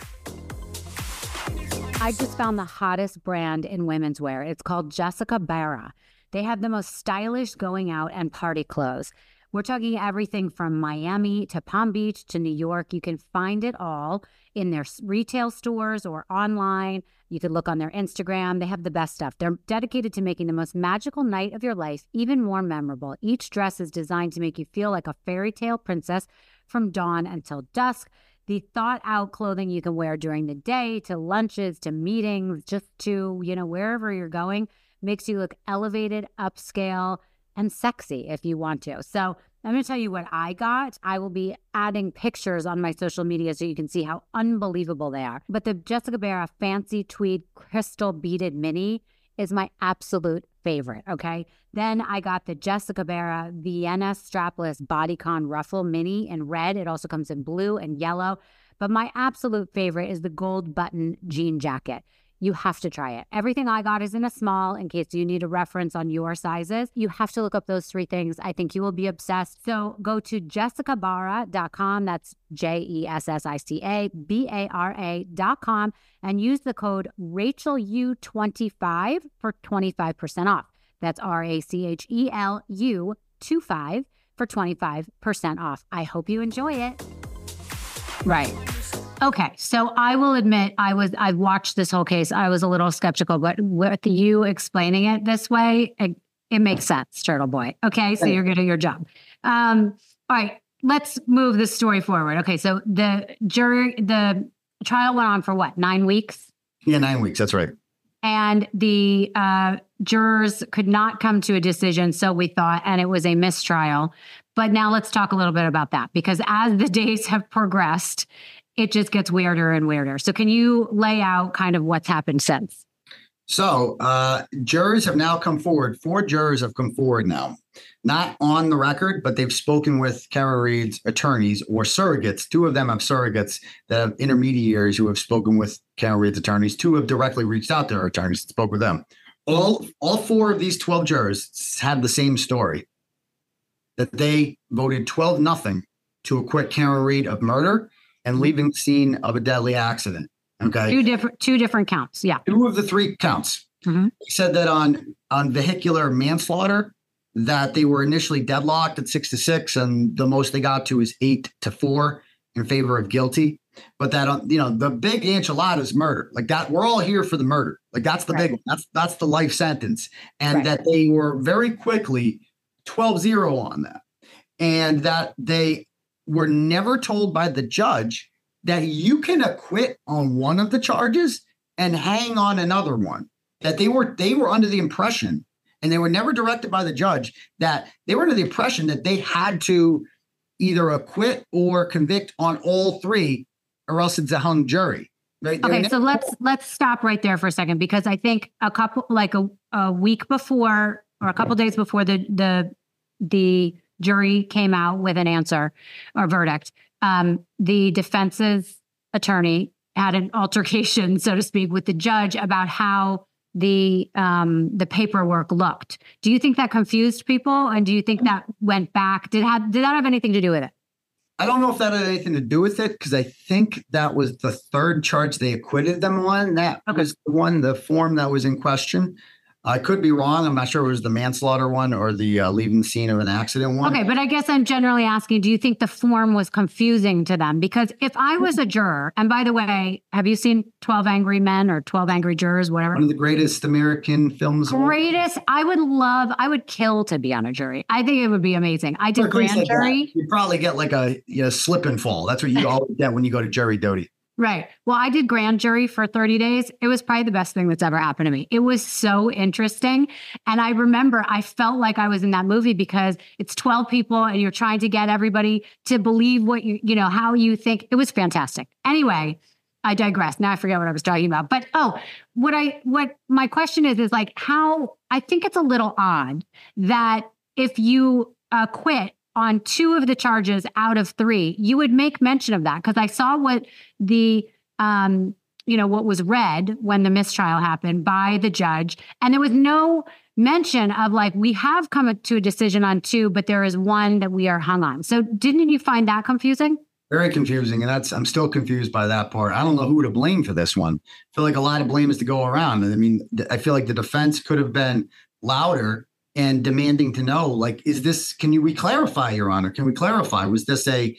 I just found the hottest brand in women's wear. It's called Jessica Barra. They have the most stylish going out and party clothes. We're talking everything from Miami to Palm Beach to New York. You can find it all in their retail stores or online. You can look on their Instagram. They have the best stuff. They're dedicated to making the most magical night of your life even more memorable. Each dress is designed to make you feel like a fairy tale princess from dawn until dusk. The thought out clothing you can wear during the day, to lunches, to meetings, just to, wherever you're going, makes you look elevated, upscale, and sexy if you want to. So I'm going to tell you what I got. I will be adding pictures on my social media so you can see how unbelievable they are. But the Jessica Barra Fancy Tweed Crystal Beaded Mini is my absolute favorite, okay? Then I got the Jessica Barra Vienna Strapless Bodycon Ruffle Mini in red. It also comes in blue and yellow. But my absolute favorite is the gold button jean jacket. You have to try it. Everything I got is in a small in case you need a reference on your sizes. You have to look up those 3 things. I think you will be obsessed. So go to jessicabarra.com. That's JESSICABARA.com and use the code RachelU25 for 25% off. That's RACHELU25 for 25% off. I hope you enjoy it. Right. Okay, so I will admit I watched this whole case. I was a little skeptical, but with you explaining it this way, it makes sense, Turtle Boy. Okay, so you're good at your job. All right, let's move this story forward. Okay, so the trial went on for what, 9 weeks? Yeah, 9 weeks. That's right. And the jurors could not come to a decision, so we thought, and it was a mistrial. But now let's talk a little bit about that, because as the days have progressed, it just gets weirder and weirder. So can you lay out kind of what's happened since? So jurors have now come forward. 4 jurors have come forward now, not on the record, but they've spoken with Kara Read's attorneys or surrogates. 2 of them have surrogates that have intermediaries who have spoken with Kara Read's attorneys. 2 have directly reached out to their attorneys and spoke with them. All 4 of these 12 jurors had the same story, that they voted 12-0 to acquit Kara Read of murder and leaving the scene of a deadly accident. Okay. 2 different counts. Yeah. 2 of the 3 counts. Mm-hmm. He said that on vehicular manslaughter, that they were initially deadlocked at 6-6, and the most they got to is 8-4 in favor of guilty. But that, the big enchilada is murder. Like that, we're all here for the murder. Like that's the big one. That's the life sentence. And that they were very quickly 12-0 on that. And that they were never told by the judge that you can acquit on one of the charges and hang on another one. That they were under the impression, and they were never directed by the judge, that they were under the impression that they had to either acquit or convict on all 3, or else it's a hung jury. Right? Okay, so let's stop right there for a second, because I think a week before or a couple days before the jury came out with an answer or verdict, the defense's attorney had an altercation, so to speak, with the judge about how the paperwork looked. Do you think that confused people? And do you think that went back? Did that have anything to do with it? I don't know if that had anything to do with it, because I think that was the 3rd charge they acquitted them on. That was the form that was in question. I could be wrong. I'm not sure it was the manslaughter one or the leaving the scene of an accident one. Okay, but I guess I'm generally asking, do you think the form was confusing to them? Because if I was a juror, and by the way, have you seen 12 Angry Men or 12 Angry Jurors, whatever? One of the greatest American films. I would kill to be on a jury. I think it would be amazing. I did grand jury. You probably get like a slip and fall. That's what you always get when you go to jury duty. Right. Well, I did grand jury for 30 days. It was probably the best thing that's ever happened to me. It was so interesting. And I remember I felt like I was in that movie, because it's 12 people and you're trying to get everybody to believe what how you think. It was fantastic. Anyway, I digress. Now I forget what I was talking about. But what my question is like how I think it's a little odd that if you quit on 2 of the charges out of 3, you would make mention of that, because I saw what the what was read when the mistrial happened by the judge, and there was no mention of like, we have come to a decision on 2, but there is 1 that we are hung on. So didn't you find that confusing? Very confusing, and I'm still confused by that part. I don't know who to blame for this one. I feel like a lot of blame is to go around. I mean, I feel like the defense could have been louder and demanding to know, like, is this, we clarify, Your Honor? Can we clarify? Was this a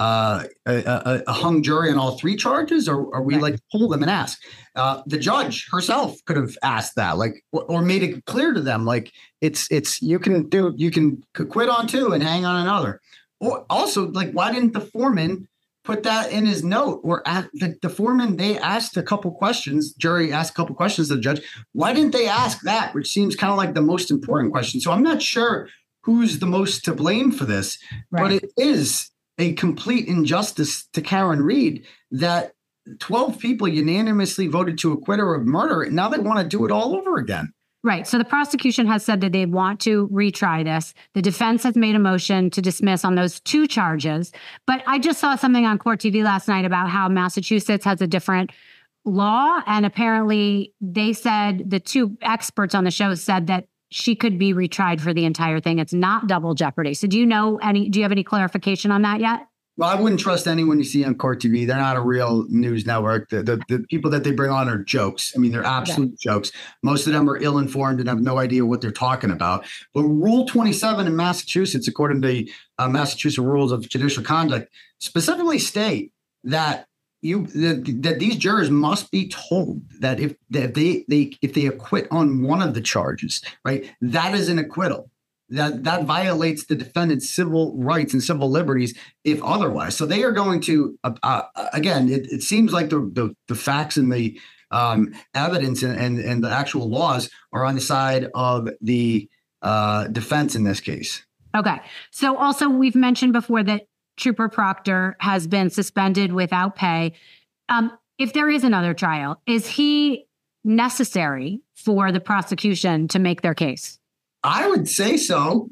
hung jury on all three charges, or we like pull them and ask? The judge herself could have asked that, like, or made it clear to them, like, it's you can quit on two and hang on another. Or also, like, why didn't the foreman put that in his note? Or at the foreman, they asked a couple questions. Jury asked a couple questions to the judge. Why didn't they ask that? Which seems kind of like the most important question. So I'm not sure who's the most to blame for this, but it is a complete injustice to Karen Read that 12 people unanimously voted to acquit her of murder, and now they want to do it all over again. Right. So the prosecution has said that they want to retry this. The defense has made a motion to dismiss on those two charges. But I just saw something on Court TV last night about how Massachusetts has a different law. And apparently they said, the two experts on the show said that she could be retried for the entire thing. It's not double jeopardy. So do you have any clarification on that yet? Well, I wouldn't trust anyone you see on Court TV. They're not a real news network. The people that they bring on are jokes. I mean, they're absolute jokes. Most of them are ill-informed and have no idea what they're talking about. But Rule 27 in Massachusetts, according to Massachusetts Rules of Judicial Conduct, specifically state that that these jurors must be told that if they acquit on one of the charges, right, that is an acquittal. That violates the defendant's civil rights and civil liberties if otherwise. So they are going to, again, it seems like the facts and the evidence and the actual laws are on the side of the defense in this case. Okay. So also we've mentioned before that Trooper Proctor has been suspended without pay. If there is another trial, is he necessary for the prosecution to make their case? I would say so.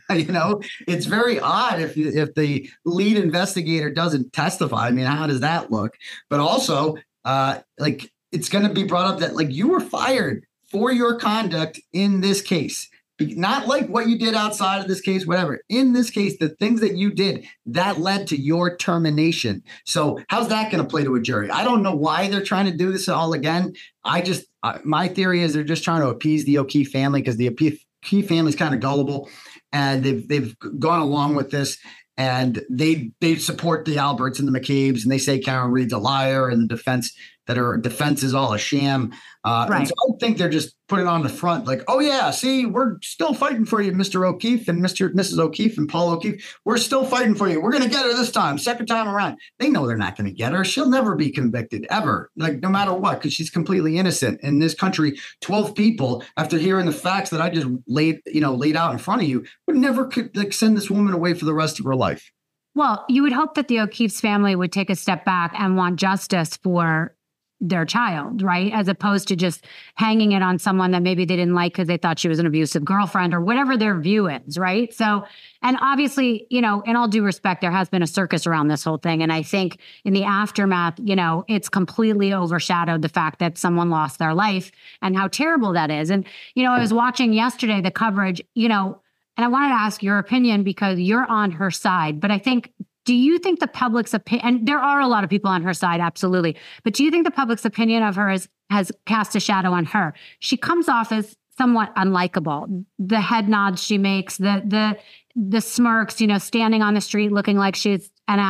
It's very odd if the lead investigator doesn't testify. I mean, how does that look? But also, it's going to be brought up that, like, you were fired for your conduct in this case. Not like what you did outside of this case, whatever. In this case, the things that you did, that led to your termination. So how's that going to play to a jury? I don't know why they're trying to do this all again. My theory is they're just trying to appease the O'Keefe family, because the O'Keefe family's kind of gullible, and they've gone along with this, and they support the Alberts and the McCabe's, and they say Karen Read's a liar, and the defense is all a sham. And so I think they're just putting on the front, like, oh yeah, see, we're still fighting for you, Mr. O'Keefe and Mrs. O'Keefe and Paul O'Keefe. We're still fighting for you. We're going to get her this time, second time around. They know they're not going to get her. She'll never be convicted, ever, like, no matter what, because she's completely innocent. In this country, 12 people, after hearing the facts that I just laid out in front of you, would never could send this woman away for the rest of her life. Well, you would hope that the O'Keefe's family would take a step back and want justice for their child, right? As opposed to just hanging it on someone that maybe they didn't like because they thought she was an abusive girlfriend or whatever their view is, right? So, and obviously, in all due respect, there has been a circus around this whole thing. And I think in the aftermath, it's completely overshadowed the fact that someone lost their life and how terrible that is. And, I was watching yesterday the coverage, and I wanted to ask your opinion because you're on her side, but I think, do you think the public's opinion, and there are a lot of people on her side, absolutely, but do you think the public's opinion of her has cast a shadow on her? She comes off as somewhat unlikable. The head nods she makes, the smirks, standing on the street looking like she's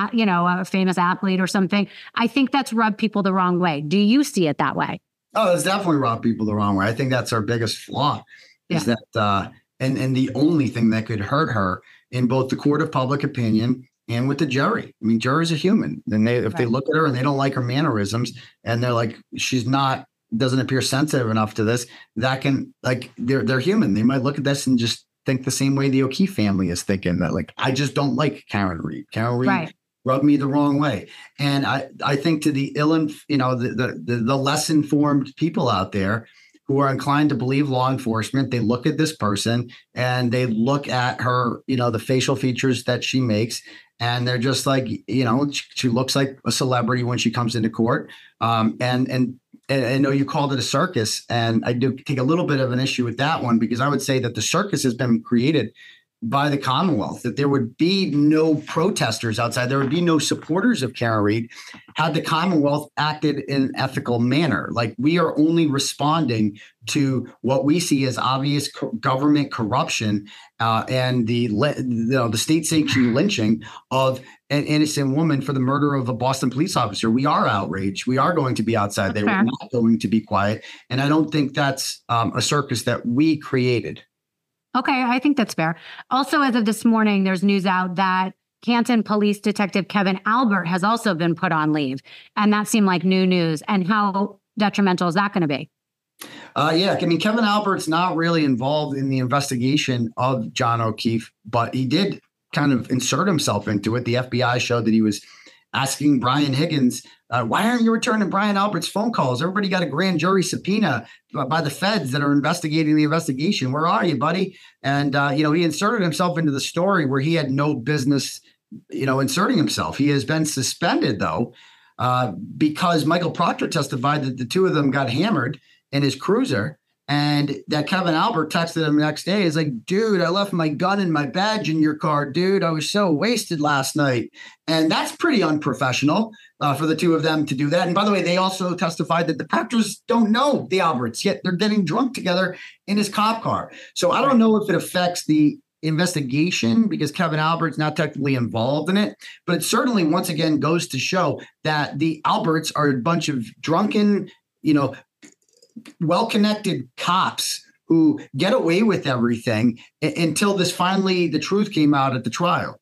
a famous athlete or something. I think that's rubbed people the wrong way. Do you see it that way? Oh, it's definitely rubbed people the wrong way. I think that's our biggest flaw, is that, and the only thing that could hurt her in both the court of public opinion and with the jury. I mean, jurors are human. And if they look at her and they don't like her mannerisms, and they're like, doesn't appear sensitive enough to this, that can, like, they're human. They might look at this and just think the same way the O'Keefe family is thinking, that, like, I just don't like Karen Read. Karen Read rubbed me the wrong way. And I think to the the less informed people out there who are inclined to believe law enforcement, they look at this person and they look at her, the facial features that she makes, and they're just like, she looks like a celebrity when she comes into court. And I know you called it a circus, and I do take a little bit of an issue with that one, because I would say that the circus has been created by the Commonwealth, that there would be no protesters outside. There would be no supporters of Karen Read had the Commonwealth acted in an ethical manner. Like, we are only responding to what we see as obvious government corruption and the state-sanctioned lynching of an innocent woman for the murder of a Boston police officer. We are outraged. We are going to be outside there. We're not going to be quiet. And I don't think that's a circus that we created. Okay, I think that's fair. Also, as of this morning, there's news out that Canton Police Detective Kevin Albert has also been put on leave. And that seemed like new news. And how detrimental is that going to be? Yeah, I mean, Kevin Albert's not really involved in the investigation of John O'Keefe, but he did kind of insert himself into it. The FBI showed that he was asking Brian Higgins, why aren't you returning Brian Albert's phone calls? Everybody got a grand jury subpoena by the feds that are investigating the investigation. Where are you, buddy? And, he inserted himself into the story where he had no business, inserting himself. He has been suspended, though, because Michael Proctor testified that the two of them got hammered in his cruiser, and that Kevin Albert texted him the next day. He's like, dude, I left my gun and my badge in your car, dude. I was so wasted last night. And that's pretty unprofessional for the two of them to do that. And by the way, they also testified that the Proctors don't know the Alberts, yet they're getting drunk together in his cop car. So I don't know if it affects the investigation because Kevin Albert's not technically involved in it, but it certainly once again goes to show that the Alberts are a bunch of drunken, well-connected cops who get away with everything until the truth came out at the trial.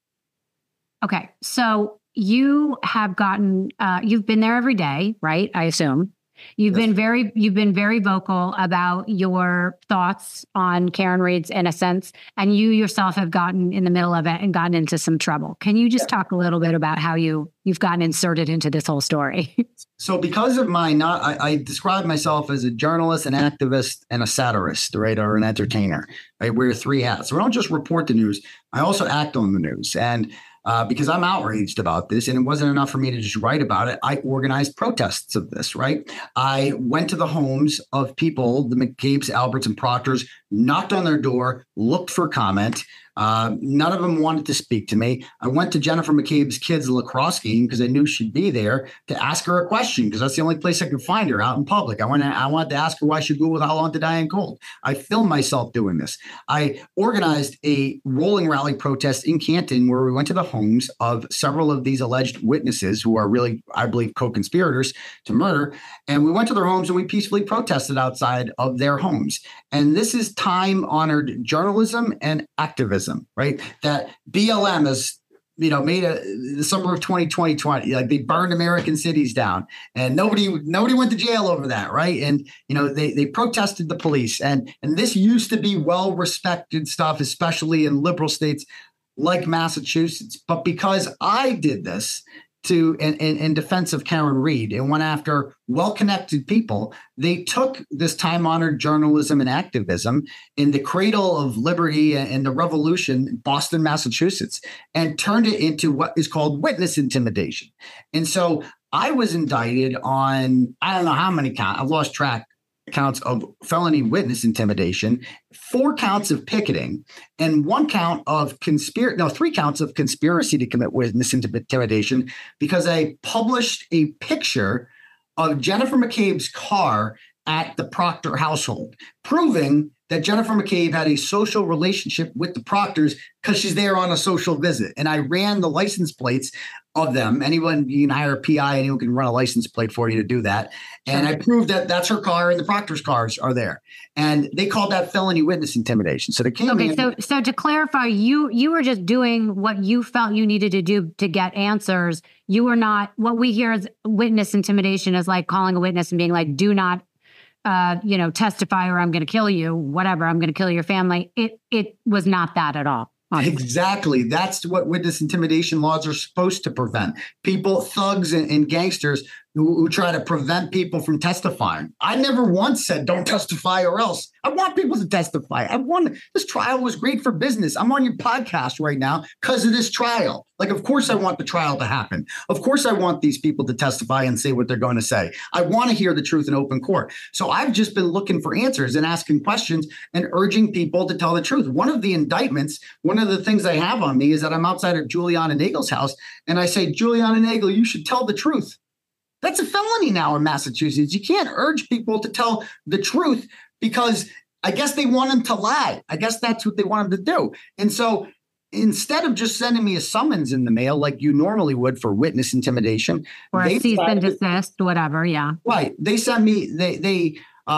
Okay. So you have you've been there every day, right? I assume. You've been very vocal about your thoughts on Karen Read's innocence, and you yourself have gotten in the middle of it and gotten into some trouble. Can you just talk a little bit about how you've gotten inserted into this whole story? So because of I describe myself as a journalist, an activist, and a satirist, right, or an entertainer. I wear three hats. So I don't just report the news. I also act on the news. And because I'm outraged about this, and it wasn't enough for me to just write about it, I organized protests of this, right? I went to the homes of people, the McCabe's, Alberts, and Proctors, knocked on their door, looked for comment. None of them wanted to speak to me. I went to Jennifer McCabe's kids' lacrosse game because I knew she'd be there to ask her a question because that's the only place I could find her out in public. I wanted to ask her why she Googled how long to die in cold. I filmed myself doing this. I organized a rolling rally protest in Canton where we went to the homes of several of these alleged witnesses who are really, I believe, co-conspirators to murder. And we went to their homes and we peacefully protested outside of their homes. And this is time-honored journalism and activism, right? That BLM has, made the summer of 2020, like they burned American cities down, and nobody went to jail over that, right? And they protested the police, and this used to be well-respected stuff, especially in liberal states like Massachusetts. But because I did this in defense of Karen Read and went after well-connected people, they took this time-honored journalism and activism in the cradle of liberty and the revolution, Boston, Massachusetts, and turned it into what is called witness intimidation. And so I was indicted on, I don't know how many counts, I've lost track, counts of felony witness intimidation, 4 counts of picketing, and 3 counts of conspiracy to commit witness intimidation because I published a picture of Jennifer McCabe's car at the Proctor household, proving that Jennifer McCabe had a social relationship with the Proctors because she's there on a social visit. And I ran the license plates of them. Anyone, you can hire a PI, anyone can run a license plate for you to do that. And I proved that that's her car and the Proctor's cars are there. And they called that felony witness intimidation. So they came in. So to clarify, you were just doing what you felt you needed to do to get answers. You were not, what we hear as witness intimidation is like calling a witness and being like, do not testify or I'm going to kill you, whatever, I'm going to kill your family. It was not that at all. Honestly. Exactly. That's what witness intimidation laws are supposed to prevent. People, thugs and gangsters who try to prevent people from testifying. I never once said, don't testify or else. I want people to testify. This trial was great for business. I'm on your podcast right now because of this trial. Like, of course I want the trial to happen. Of course I want these people to testify and say what they're going to say. I want to hear the truth in open court. So I've just been looking for answers and asking questions and urging people to tell the truth. One of the indictments, one of the things I have on me is that I'm outside of Juliana Nagel's house and I say, Juliana Nagel, you should tell the truth. That's a felony now in Massachusetts. You can't urge people to tell the truth because I guess they want them to lie. I guess that's what they want them to do. And so instead of just sending me a summons in the mail like you normally would for witness intimidation, or a cease and desist, whatever, yeah. Right. They sent me, they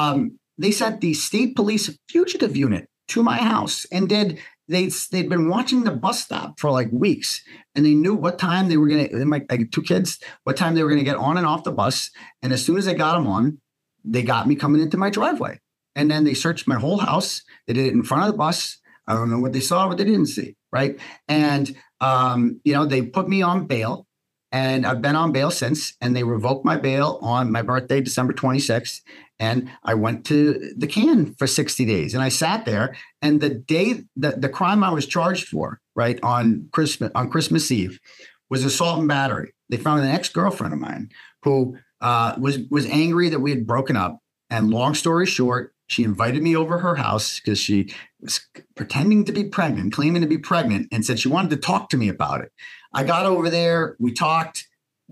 sent the state police fugitive unit to my house and they'd been watching the bus stop for like weeks and they knew what time they were going to, I had 2 kids, what time they were going to get on and off the bus. And as soon as I got them on, they got me coming into my driveway. And then they searched my whole house. They did it in front of the bus. I don't know what they saw, what they didn't see. Right. And, they put me on bail and I've been on bail since, and they revoked my bail on my birthday, December 26th. And I went to the can for 60 days and I sat there. And the day that the crime I was charged for, right, on Christmas Eve was assault and battery. They found an ex-girlfriend of mine who was angry that we had broken up. And long story short, she invited me over her house because she was pretending to be pregnant, claiming to be pregnant, and said she wanted to talk to me about it. I got over there. We talked.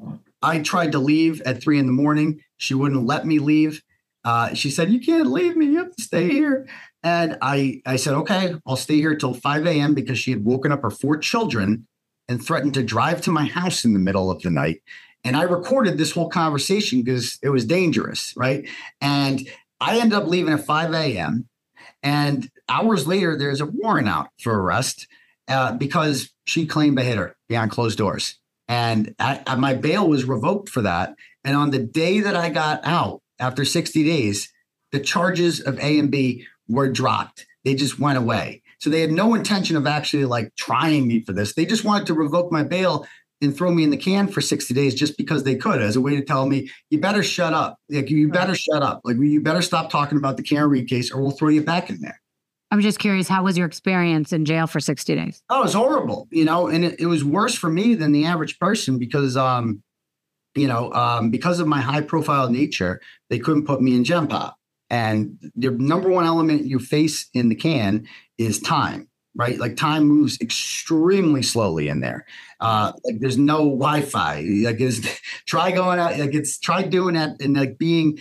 I tried to leave at 3 a.m. She wouldn't let me leave. She said, you can't leave me. You have to stay here. And I said, okay, I'll stay here till 5 a.m. because she had woken up her 4 children and threatened to drive to my house in the middle of the night. And I recorded this whole conversation because it was dangerous, right? And I ended up leaving at 5 a.m. And hours later, there's a warrant out for arrest because she claimed I hit her behind closed doors. And my bail was revoked for that. And on the day that I got out, after 60 days, the charges of A and B were dropped. They just went away. So they had no intention of actually like trying me for this. They just wanted to revoke my bail and throw me in the can for 60 days just because they could, as a way to tell me, you better shut up. Like, you better shut up. Like, you better stop talking about the Karen Read case or we'll throw you back in there. I'm just curious, how was your experience in jail for 60 days? Oh, it was horrible, and it was worse for me than the average person because, because of my high profile nature, they couldn't put me in Gen Pop. And the number one element you face in the can is time, right? Like, time moves extremely slowly in there. Like, there's no Wi-Fi. Like, try going out. Like, try doing that and like being.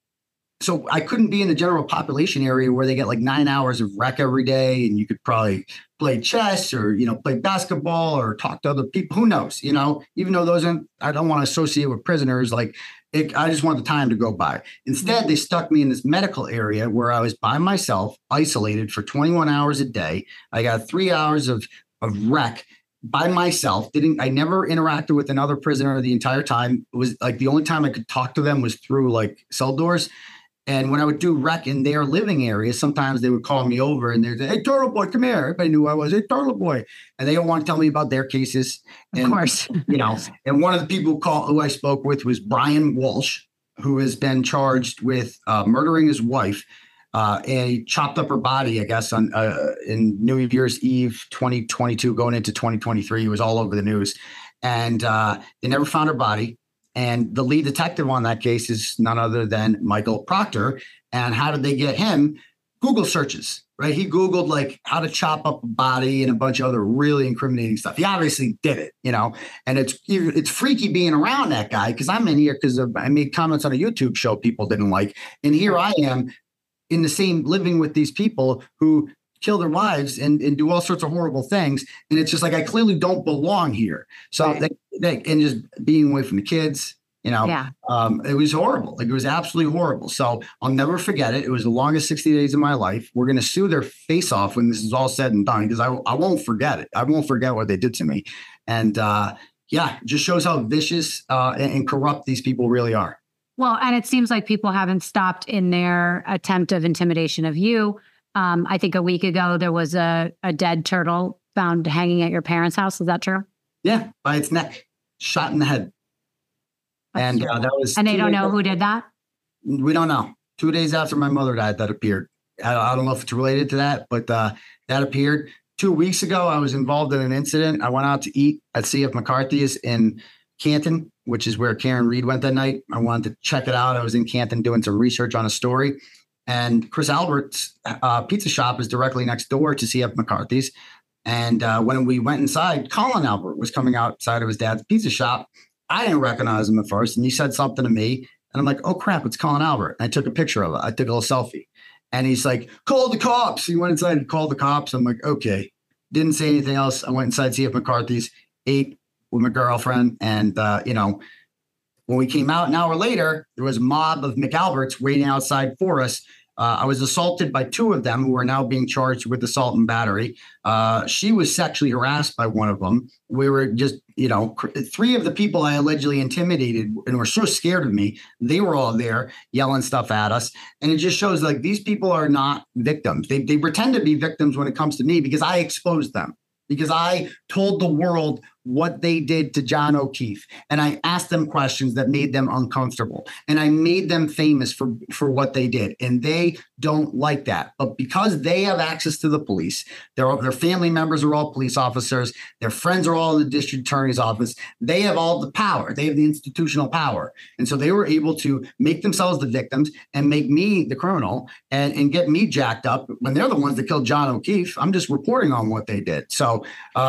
So I couldn't be in the general population area where they get like 9 hours of rec every day, and you could probably play chess or play basketball or talk to other people. Who knows? Even though I don't want to associate with prisoners. Like, I just want the time to go by. Instead, they stuck me in this medical area where I was by myself, isolated for 21 hours a day. I got 3 hours of rec by myself. I never interacted with another prisoner the entire time. It was like the only time I could talk to them was through like cell doors. And when I would do rec in their living area, sometimes they would call me over and they'd say, hey, Turtle Boy, come here. Everybody knew who I was. Hey, Turtle Boy. And they don't want to tell me about their cases. Of course. And one of the people who I spoke with was Brian Walsh, who has been charged with murdering his wife. And he chopped up her body, I guess, in New Year's Eve 2022, going into 2023. He was all over the news. And they never found her body. And the lead detective on that case is none other than Michael Proctor. And how did they get him? Google searches, right? He Googled like how to chop up a body and a bunch of other really incriminating stuff. He obviously did it, and it's freaky being around that guy because I'm in here because I made comments on a YouTube show people didn't like. And here I am in the same living with these people who kill their wives and do all sorts of horrible things. And it's just like, I clearly don't belong here. So and just being away from the kids, it was horrible. Like, it was absolutely horrible. So I'll never forget it. It was the longest 60 days of my life. We're going to sue their face off when this is all said and done, because I won't forget it. I won't forget what they did to me. And it just shows how vicious and corrupt these people really are. Well, and it seems like people haven't stopped in their attempt of intimidation of you. I think a week ago, there was a dead turtle found hanging at your parents' house. Is that true? Yeah, by its neck, shot in the head. And that was. And they don't know who did that? We don't know. 2 days after my mother died, that appeared. I don't know if it's related to that, but that appeared. 2 weeks ago, I was involved in an incident. I went out to eat at C.F. McCarthy's in Canton, which is where Karen Read went that night. I wanted to check it out. I was in Canton doing some research on a story. And Chris Albert's pizza shop is directly next door to C.F. McCarthy's. And when we went inside, Colin Albert was coming outside of his dad's pizza shop. I didn't recognize him at first. And he said something to me. And I'm like, oh, crap, it's Colin Albert. And I took a picture of it. I took a little selfie. And he's like, call the cops. He went inside and called the cops. I'm like, okay. Didn't say anything else. I went inside C.F. McCarthy's, ate with my girlfriend. And, when we came out an hour later, there was a mob of McAlberts waiting outside for us. I was assaulted by two of them who are now being charged with assault and battery. She was sexually harassed by one of them. We were just, three of the people I allegedly intimidated and were so scared of me. They were all there yelling stuff at us. And it just shows like these people are not victims. They pretend to be victims when it comes to me because I exposed them. Because I told the world what they did to John O'Keefe. And I asked them questions that made them uncomfortable. And I made them famous for what they did. And they don't like that. But because they have access to the police, their family members are all police officers, their friends are all in the district attorney's office, they have all the power. They have the institutional power. And so they were able to make themselves the victims and make me the criminal and get me jacked up when they're the ones that killed John O'Keefe. I'm just reporting on what they did. So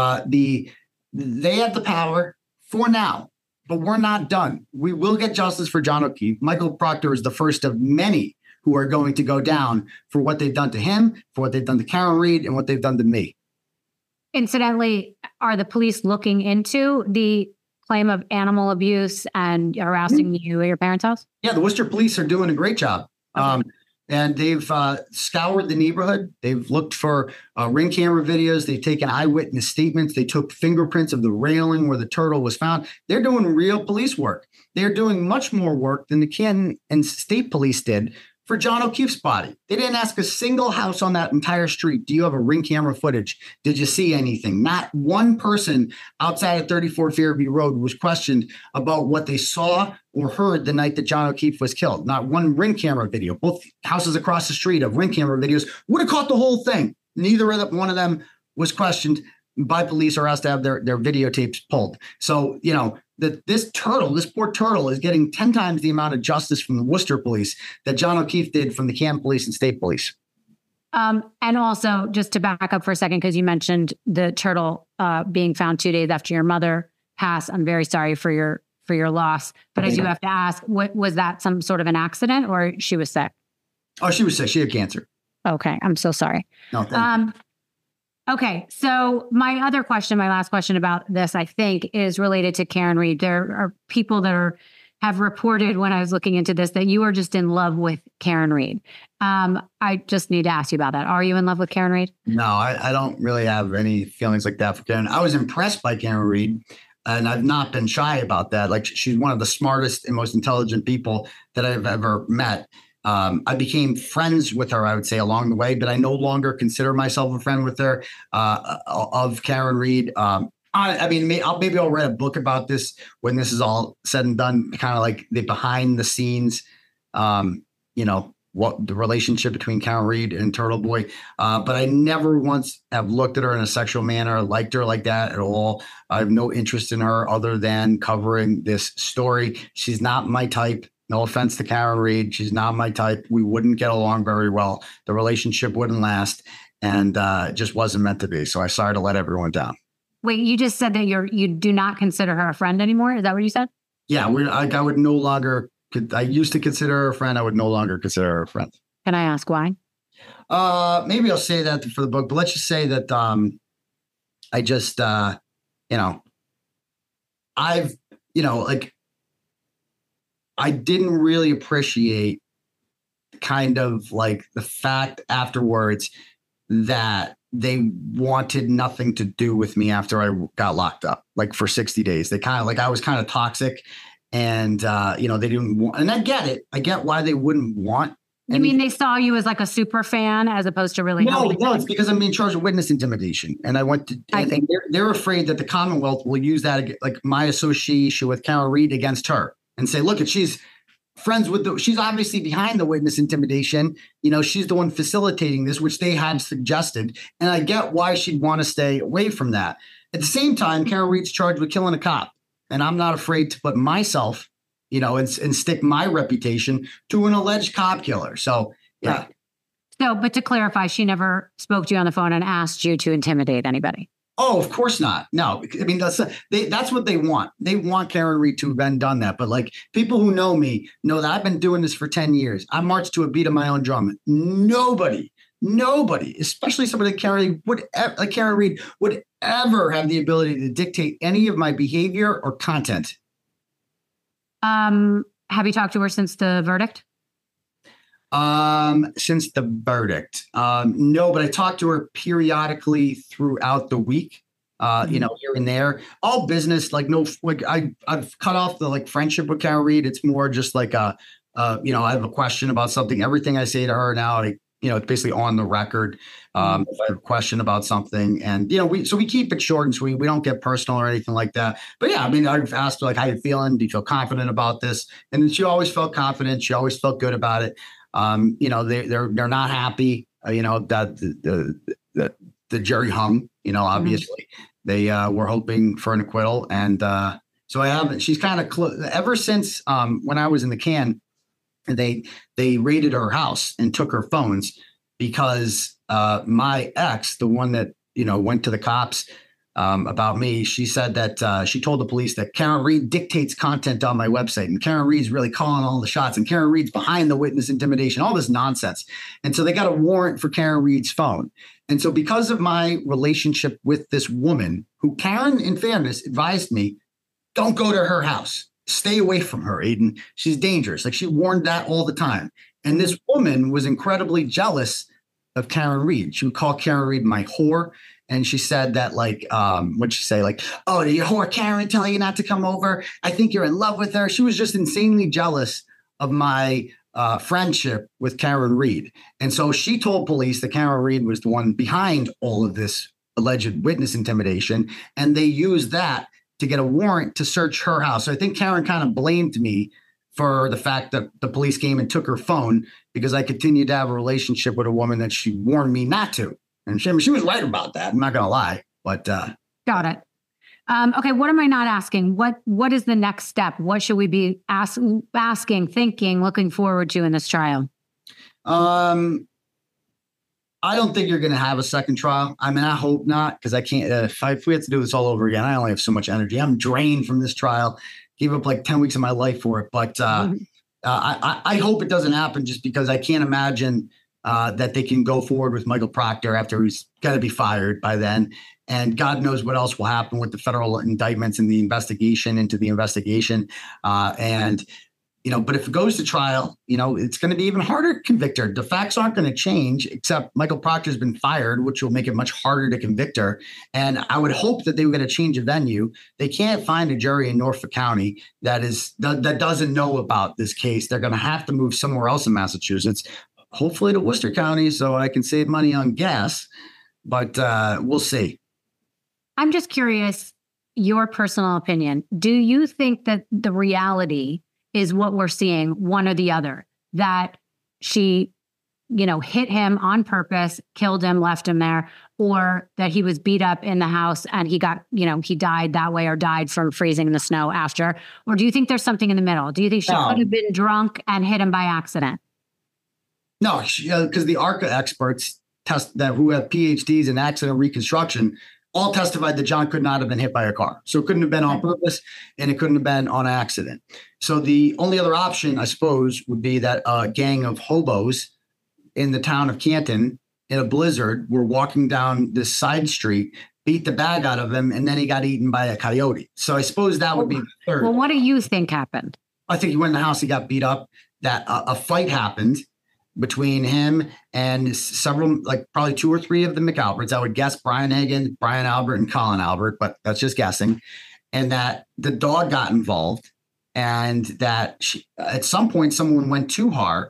they have the power for now, but we're not done. We will get justice for John O'Keefe. Michael Proctor is the first of many who are going to go down for what they've done to him, for what they've done to Karen Read, and what they've done to me. Incidentally, are the police looking into the claim of animal abuse and harassing you at your parents' house? Yeah, the Worcester police are doing a great job. Okay. And they've scoured the neighborhood. They've looked for ring camera videos. They've taken eyewitness statements. They took fingerprints of the railing where the turtle was found. They're doing real police work. They're doing much more work than the Canton and State Police did for John O'Keefe's body. They didn't ask a single house on that entire street, do you have a ring camera footage? Did you see anything? Not one person outside of 34 Fairview Road was questioned about what they saw or heard the night that John O'Keefe was killed. Not one ring camera video. Both houses across the street of ring camera videos would have caught the whole thing. Neither one of them was questioned by police or asked to have their videotapes pulled. So, this poor turtle is getting 10 times the amount of justice from the Worcester police that John O'Keefe did from the Canton police and state police. And also, just to back up for a second, because you mentioned the turtle being found 2 days after your mother passed. I'm very sorry for your loss, but I do have to ask, what was that, some sort of an accident, or she was sick? Oh, she was sick. She had cancer. Okay, I'm so sorry. No, thank you. Okay, so my last question about this, I think, is related to Karen Read. There are people that have reported when I was looking into this that you are just in love with Karen Read. I just need to ask you about that. Are you in love with Karen Read? No, I don't really have any feelings like that for Karen. I was impressed by Karen Read, and I've not been shy about that. Like, she's one of the smartest and most intelligent people that I've ever met. I became friends with her, I would say, along the way, but I no longer consider myself a friend with her, of Karen Read. Maybe I'll write a book about this when this is all said and done, kind of like the behind the scenes, what the relationship between Karen Read and Turtle Boy. But I never once have looked at her in a sexual manner, liked her like that at all. I have no interest in her other than covering this story. She's not my type. No offense to Karen Read. She's not my type. We wouldn't get along very well. The relationship wouldn't last, and it just wasn't meant to be. So I started to let everyone down. Wait, you just said that you do not consider her a friend anymore? Is that what you said? Yeah, I would no longer. I used to consider her a friend. I would no longer consider her a friend. Can I ask why? Maybe I'll say that for the book, but let's just say that I just I didn't really appreciate kind of like the fact afterwards that they wanted nothing to do with me after I got locked up, like for 60 days. They kind of like, I was kind of toxic, and, they didn't want, and I get it. I get why they wouldn't want. You mean they saw you as like a super fan as opposed to really? No, it's because I'm being charged with witness intimidation. And I went to, and they're afraid that the Commonwealth will use that, like my association with Karen Read, against her. and say, look, she's friends with she's obviously behind the witness intimidation. She's the one facilitating this, which they had suggested. And I get why she'd want to stay away from that. At the same time, Karen Read's charged with killing a cop. And I'm not afraid to put myself, and stick my reputation to an alleged cop killer. So, yeah. Right. So, but to clarify, she never spoke to you on the phone and asked you to intimidate anybody. Oh, of course not. No, I mean, that's what they want. They want Karen Read to have been done that. But like people who know me know that I've been doing this for 10 years. I marched to a beat of my own drum. Nobody, especially somebody like Karen Read would ever have the ability to dictate any of my behavior or content. Have you talked to her since the verdict? Since the verdict, no, but I talked to her periodically throughout the week, here and there, all business, I've cut off the friendship with Karen Read. It's more just like, I have a question about something. Everything I say to her now, it's basically on the record. If I have a question about something and, we keep it short and sweet. We don't get personal or anything like that. But yeah, I mean, I've asked her how you feeling? Do you feel confident about this? And then she always felt confident. She always felt good about it. They're not happy, that the jury hung, obviously they were hoping for an acquittal. And so I haven't, she's kind of ever since when I was in the can, they raided her house and took her phones because my ex, the one that, went to the cops about me, she said that she told the police that Karen Read dictates content on my website and Karen Read's really calling all the shots and Karen Read's behind the witness intimidation, all this nonsense. And so they got a warrant for Karen Read's phone. And so because of my relationship with this woman who Karen, in fairness, advised me, don't go to her house, stay away from her, Aiden. She's dangerous. She warned that all the time. And this woman was incredibly jealous of Karen Read. She would call Karen Read my whore. And she said that what'd she say? Oh, did your whore Karen tell you not to come over? I think you're in love with her. She was just insanely jealous of my friendship with Karen Read. And so she told police that Karen Read was the one behind all of this alleged witness intimidation. And they used that to get a warrant to search her house. So I think Karen kind of blamed me for the fact that the police came and took her phone because I continued to have a relationship with a woman that she warned me not to. And she was right about that. I'm not going to lie, but got it. Okay, what am I not asking? What is the next step? What should we be asking, thinking, looking forward to in this trial? I don't think you're going to have a second trial. I mean, I hope not, because I can't. If we have to do this all over again, I only have so much energy. I'm drained from this trial. Gave up 10 weeks of my life for it, but I hope it doesn't happen, just because I can't imagine that they can go forward with Michael Proctor after he's got to be fired by then. And God knows what else will happen with the federal indictments and the investigation into the investigation. But if it goes to trial, it's going to be even harder to convict her. The facts aren't going to change, except Michael Proctor's been fired, which will make it much harder to convict her. And I would hope that they were going to change a venue. They can't find a jury in Norfolk County that doesn't know about this case. They're going to have to move somewhere else in Massachusetts, hopefully to Worcester County, so I can save money on gas. But we'll see. I'm just curious, your personal opinion. Do you think that the reality is what we're seeing, one or the other, that she, hit him on purpose, killed him, left him there, or that he was beat up in the house and he got, he died that way or died from freezing in the snow after? Or do you think there's something in the middle? Do you think she could have been drunk and hit him by accident? No, because the ARCA experts who have PhDs in accident reconstruction all testified that John could not have been hit by a car. So it couldn't have been on purpose and it couldn't have been on accident. So the only other option, I suppose, would be that a gang of hobos in the town of Canton in a blizzard were walking down this side street, beat the bag out of him, and then he got eaten by a coyote. So I suppose that would be the third. Well, what do you think happened? I think he went in the house, he got beat up, that a fight happened between him and several, probably 2 or 3 of the McAlberts. I would guess Brian Hagan, Brian Albert, and Colin Albert, but that's just guessing. And that the dog got involved, and that at some point someone went too far,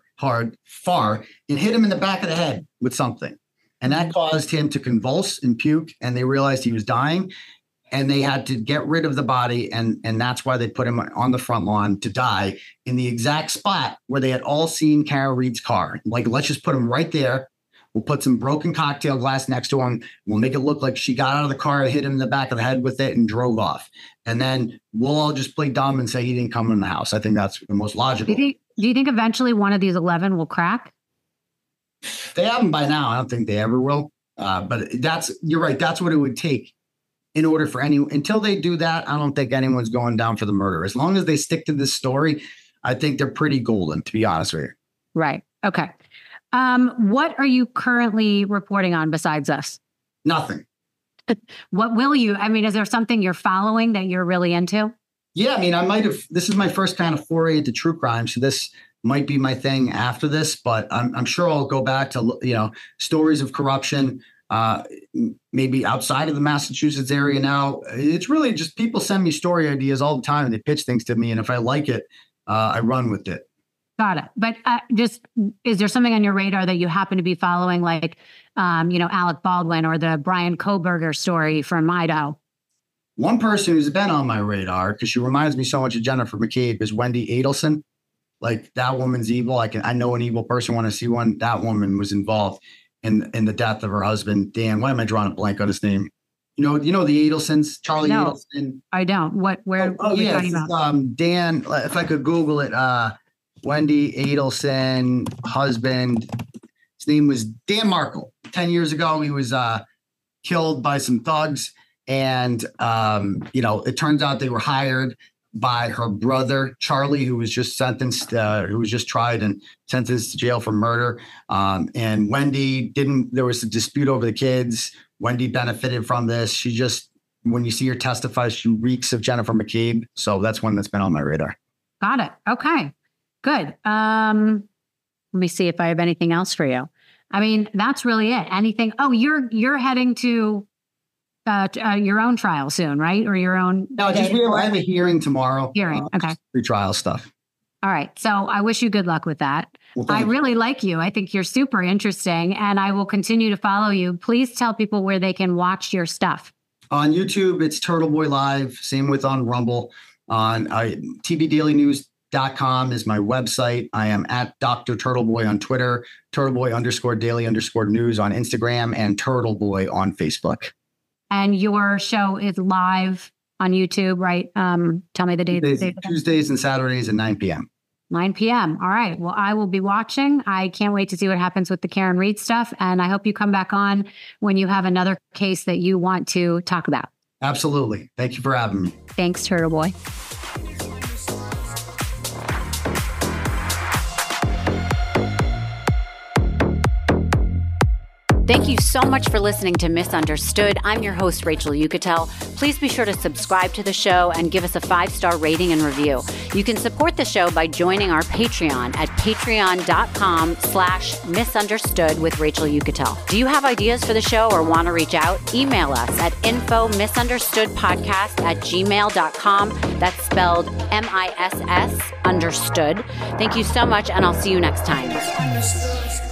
and hit him in the back of the head with something. And that caused him to convulse and puke, and they realized he was dying. and they had to get rid of the body, and that's why they put him on the front lawn to die in the exact spot where they had all seen Kara Reed's car. Like, let's just put him right there. We'll put some broken cocktail glass next to him. We'll make it look like she got out of the car, hit him in the back of the head with it, and drove off. And then we'll all just play dumb and say he didn't come in the house. I think that's the most logical. Do you think eventually one of these 11 will crack? They haven't by now. I don't think they ever will. But you're right. That's what it would take in order for until they do that. I don't think anyone's going down for the murder. As long as they stick to this story, I think they're pretty golden, to be honest with you. Right. Okay. What are you currently reporting on besides us? Nothing. What will you? I mean, is there something you're following that you're really into? Yeah, I mean, this is my first kind of foray into true crime, so this might be my thing after this, but I'm sure I'll go back to, stories of corruption, maybe outside of the Massachusetts area now. It's really just people send me story ideas all the time and they pitch things to me. And if I like it, I run with it. Got it. But is there something on your radar that you happen to be following, like, Alec Baldwin or the Brian Kohberger story from Idaho? One person who's been on my radar, because she reminds me so much of Jennifer McCabe, is Wendy Adelson. Like, that woman's evil. I know an evil person when I see one. That woman was involved in the death of her husband, Dan. Why am I drawing a blank on his name? You know the Adelsons, Charlie Adelson. I don't. Where are you talking about? Dan, if I could Google it, Wendy Adelson, husband. His name was Dan Markle. 10 years ago, he was killed by some thugs. And, it turns out they were hired by her brother, Charlie, who was just sentenced, who was just tried and sentenced to jail for murder. And Wendy there was a dispute over the kids. Wendy benefited from this. She just, when you see her testify, she reeks of Jennifer McCabe. So that's one that's been on my radar. Got it. Okay, good. Let me see if I have anything else for you. I mean, that's really it. Anything? Oh, you're heading to your own trial soon, right? Or your own? No, I have a hearing tomorrow. Okay. Pre-trial stuff. All right. So I wish you good luck with that. Well, I really like you. I think you're super interesting, and I will continue to follow you. Please tell people where they can watch your stuff. On YouTube, it's Turtle Boy Live. Same with on Rumble. On tvdailynews.com is my website. I am at Dr. Turtleboy on Twitter, Turtleboy_daily_news on Instagram, and Turtleboy on Facebook. And your show is live on YouTube, right? Tell me the date. Tuesdays and Saturdays at 9 p.m. 9 p.m. All right. Well, I will be watching. I can't wait to see what happens with the Karen Reed stuff. And I hope you come back on when you have another case that you want to talk about. Absolutely. Thank you for having me. Thanks, Turtle Boy. Thank you so much for listening to Misunderstood. I'm your host, Rachel Uchitel. Please be sure to subscribe to the show and give us a 5-star rating and review. You can support the show by joining our Patreon at patreon.com/misunderstood with Rachel Uchitel. Do you have ideas for the show or want to reach out? Email us at info_misunderstoodpodcast@gmail.com. That's spelled MISS understood. Thank you so much, and I'll see you next time.